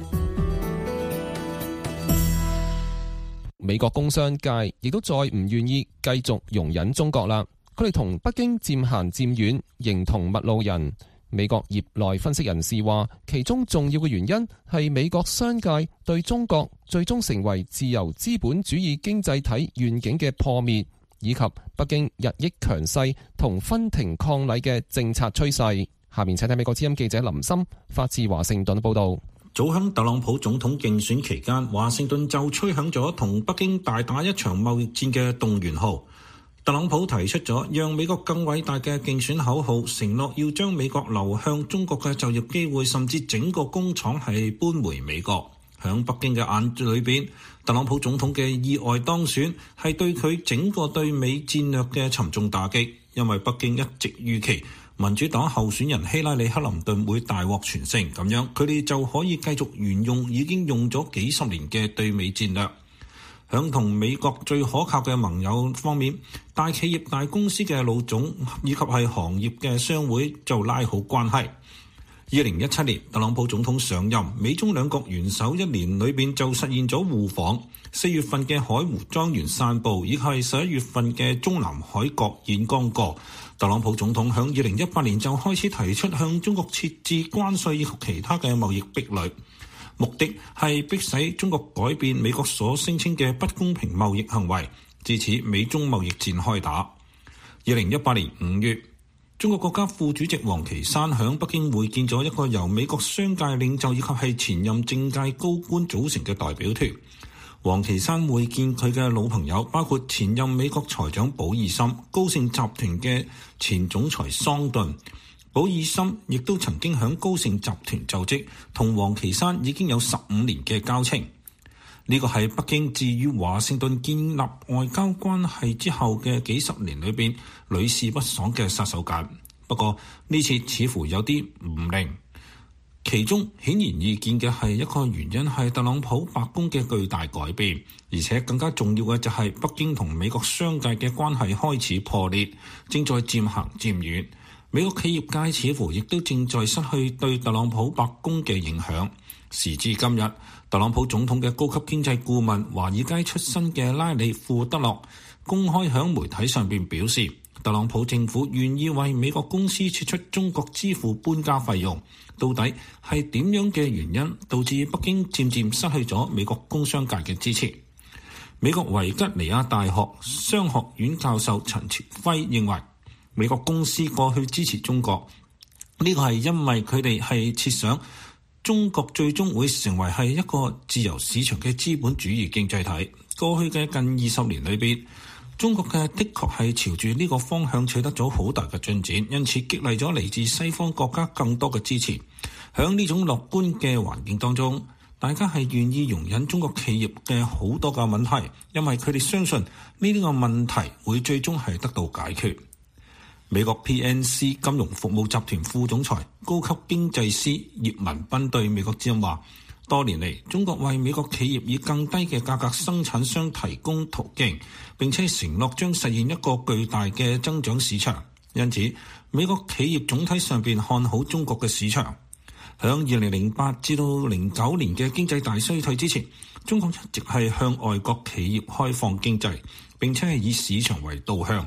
美國工商界亦都再唔願意繼續容忍中國啦，佢哋同北京漸行漸遠，形同陌路人。美國業內分析人士話，其中重要嘅原因係美國商界對中國最終成為自由資本主義經濟體願景嘅破滅，以及北京日益強勢同分庭抗禮嘅政策趨勢。下面請睇美國之音記者林森發自華盛頓報道。 早響特朗普總統競選期間，華盛頓就吹響咗同北京大打一場貿易戰嘅動員號。特朗普提出咗讓美國更偉大嘅競選口號，承諾要將美國流向中國嘅就業機會，甚至整個工廠係搬回美國。響北京嘅眼裏邊，特朗普總統嘅意外當選係對佢整個對美戰略嘅沉重打擊，因為北京一直預期民主黨候選人希拉里克林頓會大獲全勝，咁樣佢哋就可以繼續沿用已經用咗幾十年嘅對美戰略。響同美國最可靠嘅盟友方面，大企業大公司嘅老總以及係行業嘅商會就拉好關係。2017年特朗普總統上任，美中兩國元首一年裏邊就實現咗互訪。4月份嘅海湖莊園散步，以及係11月份嘅中南海國演剛過。特朗普總統響2018年就開始提出向中國設置關稅以及其他嘅貿易壁壘，目的係迫使中國改變美國所聲稱嘅不公平貿易行為，至此美中貿易戰開打。2018年5月，中國國家副主席王岐山響北京會見咗一個由美國商界領袖以及係前任政界高官組成嘅代表團。王岐山會見佢嘅老朋友，包括前任美國財長保爾森、高盛集團嘅前總裁桑頓。保爾森亦都曾經響高盛集團就職，同王岐山已經有15年嘅交情。呢個係北京自與華盛頓建立外交關係之後嘅幾十年裏邊屢試不爽嘅殺手鐧。不過呢次似乎有啲唔靈。其中顯而易見嘅係一個原因係特朗普白宮嘅巨大改變，而且更加重要嘅就係北京同美國商界嘅關係開始破裂，正在漸行漸遠。美國企業界似乎亦都正在失去對特朗普白宮嘅影響。時至今日，特朗普總統嘅高級經濟顧問華爾街出身嘅拉里庫德洛公開響媒體上邊表示，特朗普政府願意為美國公司撤出中國支付搬家費用。到底係點樣嘅原因導致北京漸漸失去咗美國工商界嘅支持？美國維吉尼亞大學商學院教授陳朝輝認為，美國公司過去支持中國，呢個係因為佢哋係設想中國最終會成為係一個自由市場嘅資本主義經濟體。過去嘅近20年裏邊，中國嘅的確係朝住呢個方向取得咗好大嘅進展，因此激勵咗嚟自西方國家更多嘅支持。喺呢種樂觀嘅環境當中，大家係願意容忍中國企業嘅好多嘅問題，因為佢哋相信呢啲個問題會最終係得到解決。美國 PNC 金融服務集團副總裁、高級經濟師葉文斌對美國之音話，多年嚟，中國為美國企業以更低嘅價格生產商提供途徑，並且承諾將實現一個巨大嘅增長市場。因此，美國企業總體上邊看好中國嘅市場。響2008至到09年嘅經濟大衰退之前，中國一直係向外國企業開放經濟，並且係以市場為導向。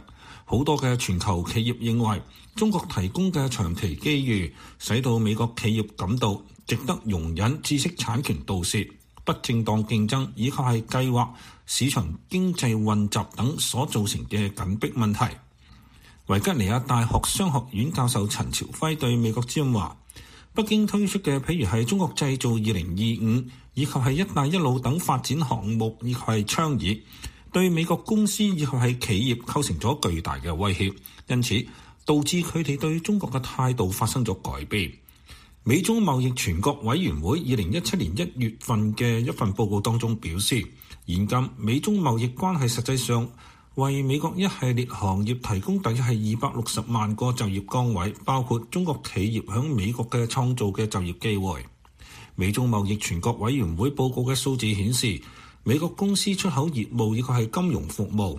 好多嘅全球企業認為中國提供嘅長期機遇，使到美國企業感到值得容忍知識產權盜竊、不正當競爭以及係計劃市場經濟混雜等所造成嘅緊迫問題。維吉尼亞大學商學院教授陳朝輝對美國之音話：北京推出嘅譬如係中國製造2025以及係一帶一路等發展項目以及係倡議，對美國公司以及係企業構成咗巨大嘅威脅，因此導致佢哋對中國嘅態度發生咗改變。美中貿易全國委員會2017年1月份嘅一份報告當中表示，現今美中貿易關係實際上為美國一系列行業提供大約係260萬個就業崗位，包括中國企業響美國嘅創造嘅就業機會。美中貿易全國委員會報告嘅數字顯示，美國公司出口業務以及係金融服務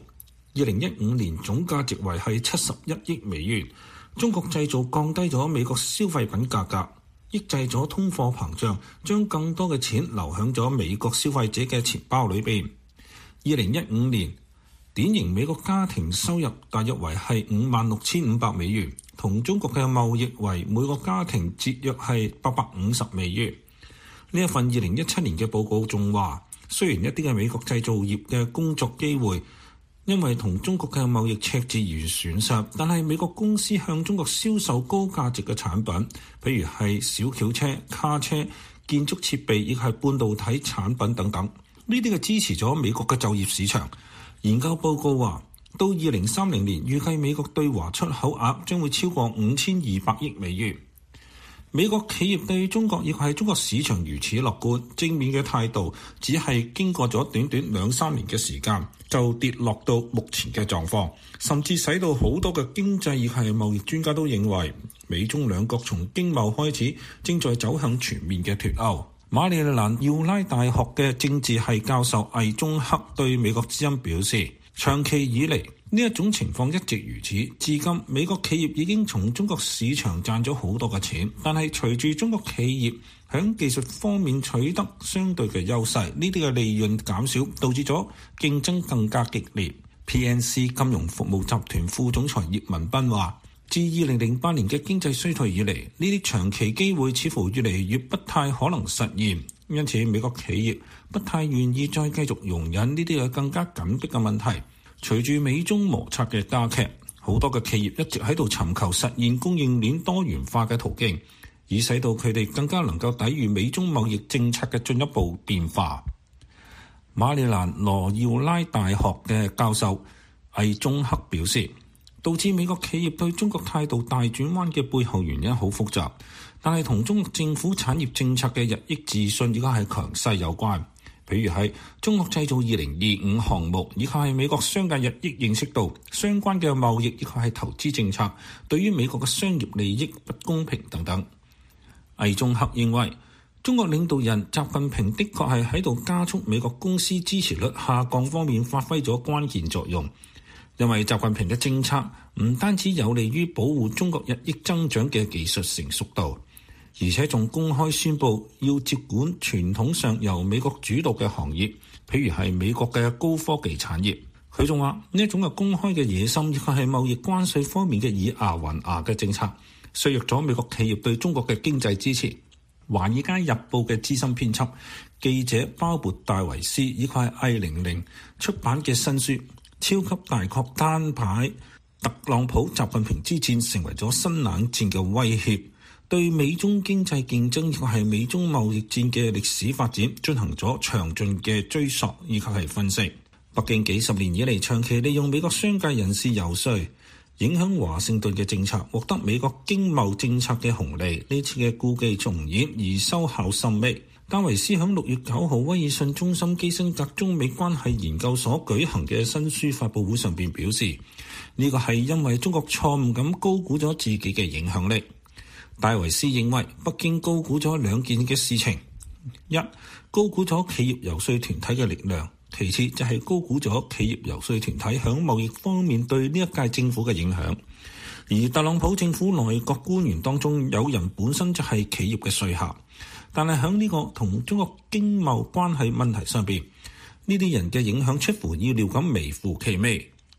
2015年總價值為係71億美元。中國製造降低咗美國消費品價格，抑制咗通貨膨脹，將更多嘅錢流向咗美國消費者嘅錢包裏邊。2015年典型美國家庭收入大約為係56,500美元，同中國嘅貿易為每個家庭節約係850美元。呢一份2017年嘅報告仲話，雖然一啲嘅美國製造業嘅工作機會因為同中國嘅貿易赤字而損失，但係美國公司向中國銷售高價值嘅產品，譬如係小轎車、卡車、建築設備以及係半導體產品等等，呢啲嘅支持咗美國嘅就業市場。研究報告話，到2030年預計美國對華出口額將會超過5200億美元。美國企業對中國亦係中國市場如此樂觀，正面嘅態度只係經過咗短短2-3年嘅時間就跌落到目前嘅狀況，甚至使到好多嘅經濟亦係貿易專家都認為美中兩國從經貿開始正在走向全面嘅脫歐。馬里蘭耀拉大學嘅政治系教授魏中克對美國之音表示，長期以嚟呢一種情況一直如此，至今美國企業已經從中國市場賺咗好多嘅錢，但係隨住中國企業喺技術方面取得相對嘅優勢，呢啲嘅利潤減少，導致咗競爭更加激烈。PNC 金融服務集團副總裁葉文斌話，自2008年嘅經濟衰退以嚟，呢啲長期機會似乎越嚟越不太可能實現，因此美國企業不太願意再繼續容忍呢啲嘅更加緊迫嘅問題。隨住美中摩擦嘅加劇，好多嘅企業一直喺度尋求實現供應鏈多元化嘅途徑，以使到佢哋更加能夠抵禦美中貿易政策嘅進一步變化。馬里蘭羅耀拉大學嘅教授魏中克表示，導致美國企業對中國態度大轉彎嘅背後原因好複雜，但係同中國政府產業政策嘅日益自信而家係強勢有關。譬如係中國製造2025項目，以及係美國商界日益認識到相關嘅貿易以及係投資政策對於美國嘅商業利益不公平等等。魏中克認為，中國領導人習近平的確係喺度加速美國公司支持率下降方面發揮咗關鍵作用，因為習近平嘅政策唔單止有利於保護中國日益增長嘅技術成熟度，而且仲公開宣布要接管傳統上由美國主導嘅行業，譬如係美國嘅高科技產業。佢仲話呢一種嘅公開嘅野心，亦係貿易關稅方面嘅以牙還牙嘅政策，削弱咗美國企業對中國嘅經濟支持。華爾街日報嘅資深編輯記者鮑勃戴維斯以及係魏玲玲出版嘅新書《超級大國攤牌：特朗普習近平之戰成為咗新冷戰嘅威脅》，對美中經濟競爭以及係美中貿易戰嘅歷史發展進行咗詳盡嘅追溯以及係分析。北京幾十年以嚟長期利用美國商界人士游說，影響華盛頓嘅政策，獲得美國經貿政策嘅紅利。呢次嘅故伎重演而收效甚微。戴維斯喺6月9號威爾遜中心基辛格中美關係研究所舉行嘅新書發佈會上邊表示，呢個係因為中國錯誤咁高估咗自己嘅影響力。戴維斯認為北京高估咗兩件嘅事情：一，高估咗企業游說團體嘅力量；其次就係高估咗企業游說團體響貿易方面對呢一屆政府嘅影響。而特朗普政府內閣官員當中有人本身就係企業嘅說客，但係響呢個同中國經貿關係問題上邊，呢啲人嘅影響出乎意料咁微乎其微。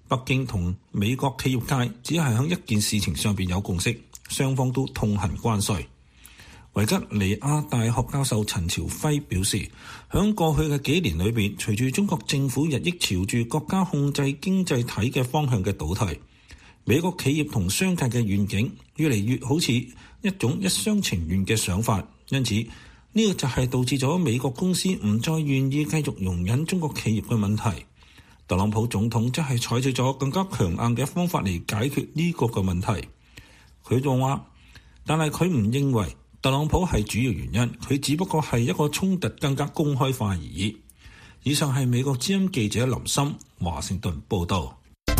北京同美國企業界只係喺一件事情上邊有共識，雙方都痛恨關稅。維吉尼亞大學教授陳朝輝表示，喺過去嘅幾年裏邊，隨住中國政府日益朝住國家控制經濟體嘅方向嘅倒退，美國企業同商界嘅願景越嚟越好似一種一廂情願嘅想法，因此呢個就係導致咗美國公司唔再願意繼續容忍中國企業嘅問題。特朗普總統則係採取咗更加強硬嘅方法嚟解決呢個嘅問題。佢仲話，但係佢唔認為特朗普係主要原因，佢只不過係一個衝突更加公開化而已。以上係美國之音記者林森華盛頓報道。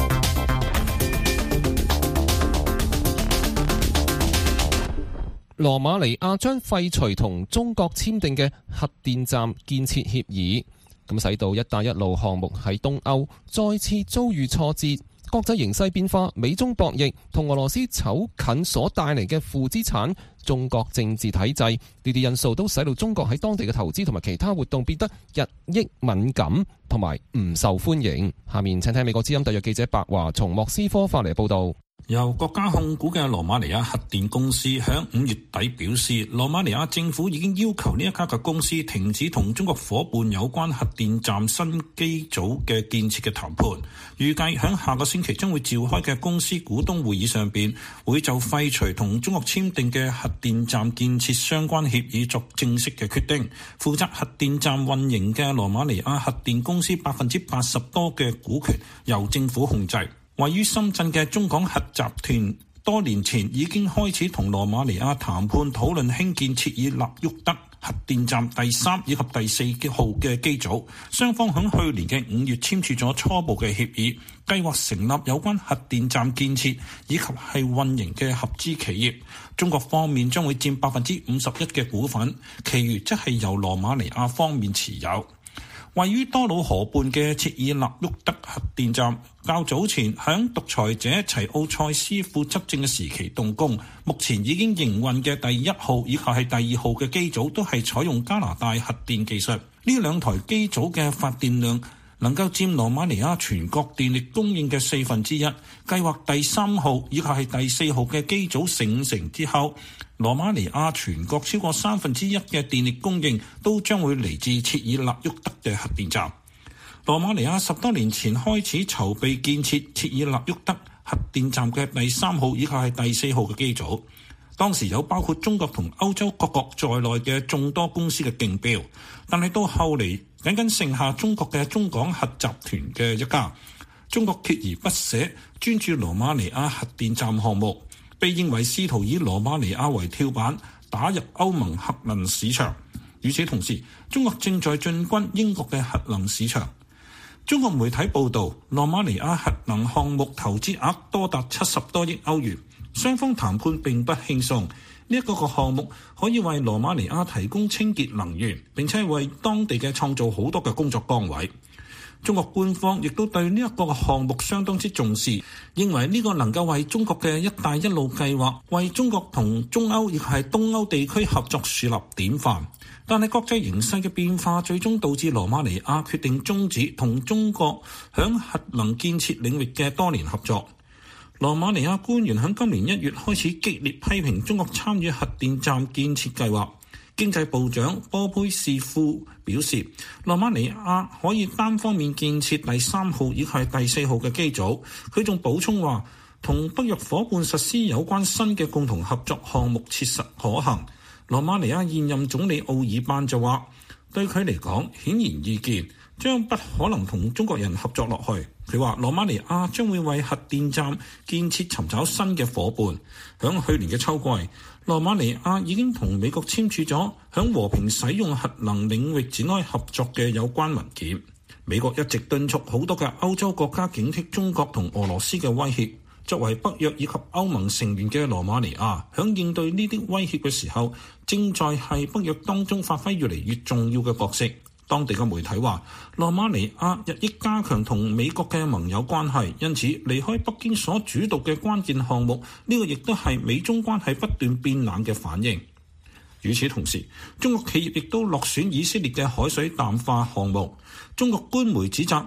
羅馬尼亞將廢除同中國簽訂嘅核電站建設協議，咁使到一帶一路項目喺東歐再次遭遇挫折。國際形勢變化、美中博弈同俄羅斯醜近所帶嚟嘅負資產、中國政治體制呢啲因素都使到中國喺當地嘅投資同埋其他活動變得日益敏感同埋唔受歡迎。下面請聽美國之音特約記者白華從莫斯科發嚟報道。 由國家控股嘅羅馬尼亞核電公司響5月底表示，羅馬尼亞政府已經要求呢一家嘅公司停止同中國夥伴有關核電站新機組嘅建設嘅談判。預計響下個星期將會召開嘅公司股東會議上邊，會就廢除同中國簽訂嘅核電站建設相關協議作正式嘅決定。負責核電站運營嘅羅馬尼亞核電公司80%多嘅股權由政府控制。位於深圳嘅中港核集團多年前已經開始同羅馬尼亞談判討論興建切爾納沃德核電站第3以及第4號嘅機組，雙方喺去年嘅5月簽署咗初步嘅協議，計劃成立有關核電站建設以及係運營嘅合資企業。中國方面將會佔51%嘅股份，其餘則係由羅馬尼亞方面持有。位於多瑙河畔嘅切爾納沃德核電站較早前響獨裁者齊奧塞斯副執政嘅時期動工，目前已經營運嘅第1號以及係第2號嘅機組都係採用加拿大核電技術。呢兩台機組嘅發電量能夠佔羅馬尼亞全國電力供應嘅1/4。計劃第3號以及係第4號嘅機組成成之後，羅馬尼亞全國超過1/3嘅電力供應都將會嚟自切爾納沃德嘅核電站。羅馬尼亞10多年前開始籌備建設切爾納沃德核電站嘅第3號以及係第4號嘅機組，當時有包括中國同歐洲各國在內嘅眾多公司嘅競標，但係到後嚟僅僅剩下中國嘅中港核集團嘅一家。中國鍥而不捨專注羅馬尼亞核電站項目，被認為試圖以羅馬尼亞為跳板打入歐盟核能市場。與此同時，中國正在進軍英國嘅核能市場。中國媒體報道，羅馬尼亞核能項目投資額多達70多億歐元，雙方談判並不輕鬆。呢一個項目可以為羅馬尼亞提供清潔能源，並且為當地嘅創造好多嘅工作崗位。中國官方亦都對呢一個項目相當之重視，認為呢個能夠為中國嘅一帶一路計劃，為中國同中歐亦係東歐地區合作樹立典範。但係國際形勢嘅變化，最終導致羅馬尼亞決定終止同中國響核能建設領域嘅多年合作。羅馬尼亞官員喺今年1月開始激烈批評中國參與核電站建設計劃。經濟部長波佩士庫表示，羅馬尼亞可以單方面建設第3號以及第4號嘅機組。佢仲補充話，同北約夥伴實施有關新嘅共同合作項目切實可行。羅馬尼亞現任總理奧爾班就話，對佢嚟講，顯然易見，將不可能同中國人合作落去。佢話羅馬尼亞將會為核電站建設尋找新嘅夥伴。響去年嘅秋季，羅馬尼亞已經同美國簽署咗響和平使用核能領域展開合作嘅有關文件。美國一直敦促好多嘅歐洲國家警惕中國同俄羅斯嘅威脅。作為北約以及歐盟成員嘅羅馬尼亞，響應對呢啲威脅嘅時候，正在係北約當中發揮越嚟越重要嘅角色。當地嘅媒體話，羅馬尼亞日益加強同美國嘅盟友關係，因此離開北京所主導嘅關鍵項目，呢個亦都係美中關係不斷變冷嘅反應。與此同時，中國企業亦都落選以色列嘅海水淡化項目。中國官媒指責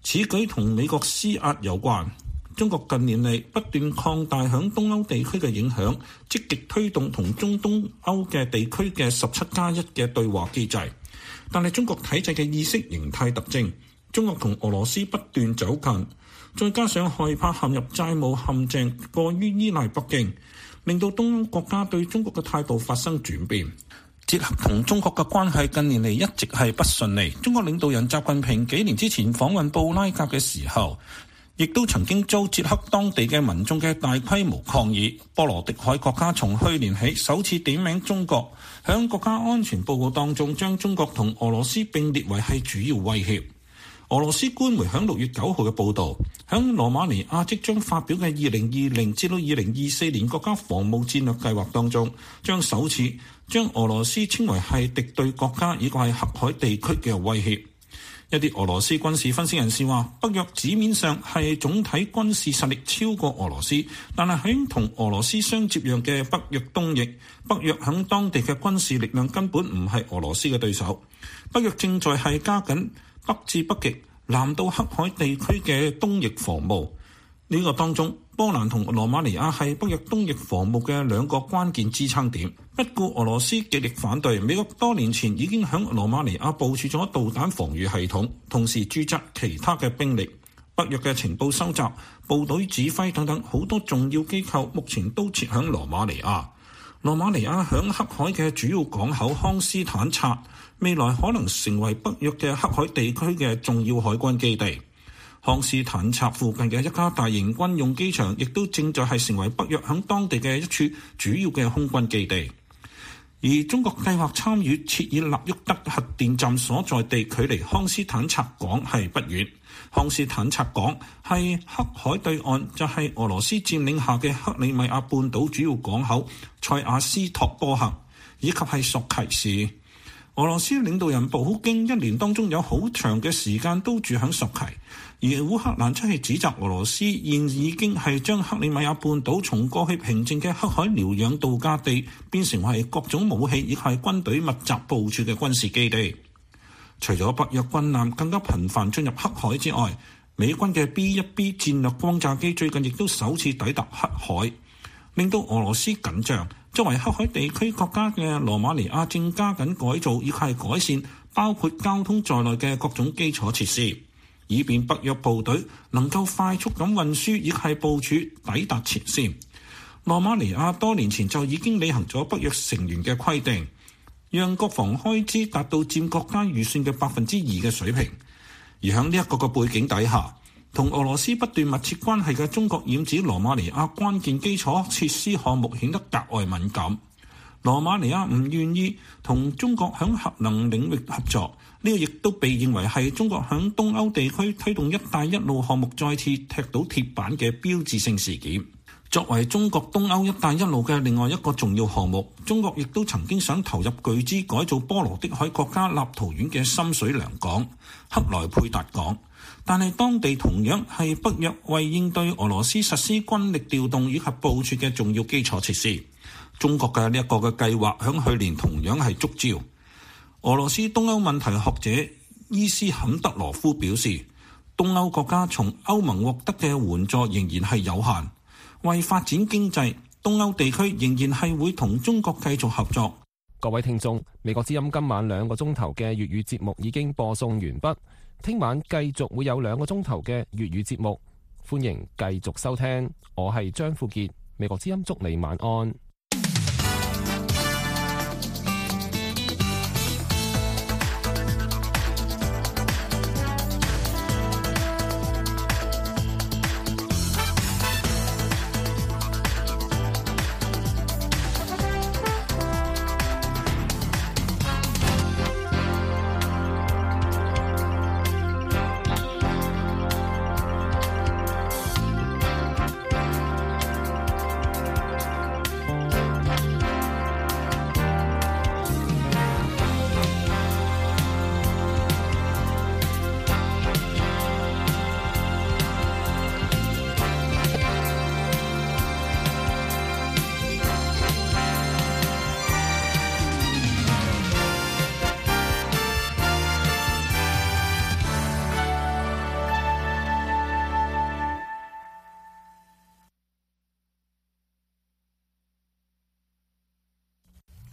此舉同美國施壓有關。中國近年嚟不斷擴大響東歐地區嘅影響，積極推動同中東歐嘅地區嘅17+1嘅對話機制。但係中國體制嘅意識形態特徵，中國同俄羅斯不斷走近，再加上害怕陷入債務陷阱，過於依賴北京，令到東歐國家對中國嘅態度發生轉變。捷克同中國嘅關係近年嚟一直係不順利。中國領導人習近平幾年之前訪問布拉格嘅時候，亦都曾經遭捷克當地嘅民眾嘅大規模抗議。波羅的海國家從去年起首次點名中國，響國家安全報告當中將中國同俄羅斯並列為係主要威脅。俄羅斯官媒響6月9號嘅報導，響羅馬尼亞即將發表嘅2020至到2024年國家防務戰略計劃當中，將首次將俄羅斯稱為係敵對國家，以及係黑海地區嘅威脅。一啲俄羅斯軍事分析人士話，北約紙面上係總體軍事實力超過俄羅斯，但係喺同俄羅斯相接壤嘅北約東翼，北約響當地嘅軍事力量根本唔係俄羅斯嘅對手。北約正在係加緊北至北極、南到黑海地區嘅東翼防務。呢個當中，波蘭同羅馬尼亞係北約東翼防務嘅兩個關鍵支撐點。不顧俄羅斯極力反對，美國多年前已經響羅馬尼亞部署咗導彈防禦系統，同時駐紮其他嘅兵力。北約嘅情報收集、部隊指揮等等好多重要機構目前都設響羅馬尼亞。羅馬尼亞響黑海嘅主要港口康斯坦察，未來可能成為北約嘅黑海地區嘅重要海軍基地。康斯坦察附近嘅一家大型軍用機場，亦都正在係成為北約響當地嘅一處主要嘅空軍基地。而中國計劃參與切爾納沃德核電站所在地，距離康斯坦察港係不遠。康斯坦察港係黑海對岸，就係俄羅斯佔領下嘅克里米亞半島主要港口塞瓦斯托波克，以及係索契市。俄羅斯領導人普京一年當中有好長嘅時間都住響索契，而烏克蘭則係指責俄羅斯現已經係將克里米亞半島從過去平靜嘅黑海療養度假地變成為各種武器以及係軍隊密集部署嘅軍事基地。除咗北約軍艦更加頻繁進入黑海之外，美軍嘅 B-1B 戰略轟炸機最近亦都首次抵達黑海，令到俄羅斯緊張。作為黑海地區國家嘅羅馬尼亞正加緊改造以及係改善包括交通在內嘅各種基礎設施，以便北約部隊能夠快速咁運輸以及係部署抵達前線。羅馬尼亞多年前就已經履行咗北約成員嘅規定，讓國防開支達到佔國家預算嘅2%嘅水平。而喺呢一個嘅背景底下，同俄羅斯不斷密切關係嘅中國染指羅馬尼亞關鍵基礎設施項目顯得格外敏感。羅馬尼亞唔願意同中國響核能領域合作，呢個亦都被認為係中國響東歐地區推動一帶一路項目再次踢到鐵板嘅標誌性事件。作為中國東歐一帶一路嘅另外一個重要項目，中國亦都曾經想投入巨資改造波羅的海國家立陶宛嘅深水良港、克萊佩達港。但係當地同樣係北約為應對俄羅斯實施軍力調動以及部署嘅重要基礎設施。中國嘅呢一個嘅計劃響去年同樣係觸礁。俄羅斯東歐問題學者伊斯坎德羅夫表示，東歐國家從歐盟獲得嘅援助仍然係有限，為發展經濟，東歐地區仍然係會同中國繼續合作。 各位聽眾，美國之音今晚2個鐘頭嘅粵語節目已經播送完畢。聽晚繼續會有2個鐘頭嘅粵語節目，歡迎繼續收聽。我係張富傑，美國之音祝你晚安。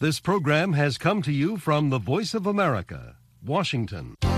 This program has come to you from the Voice of America, Washington.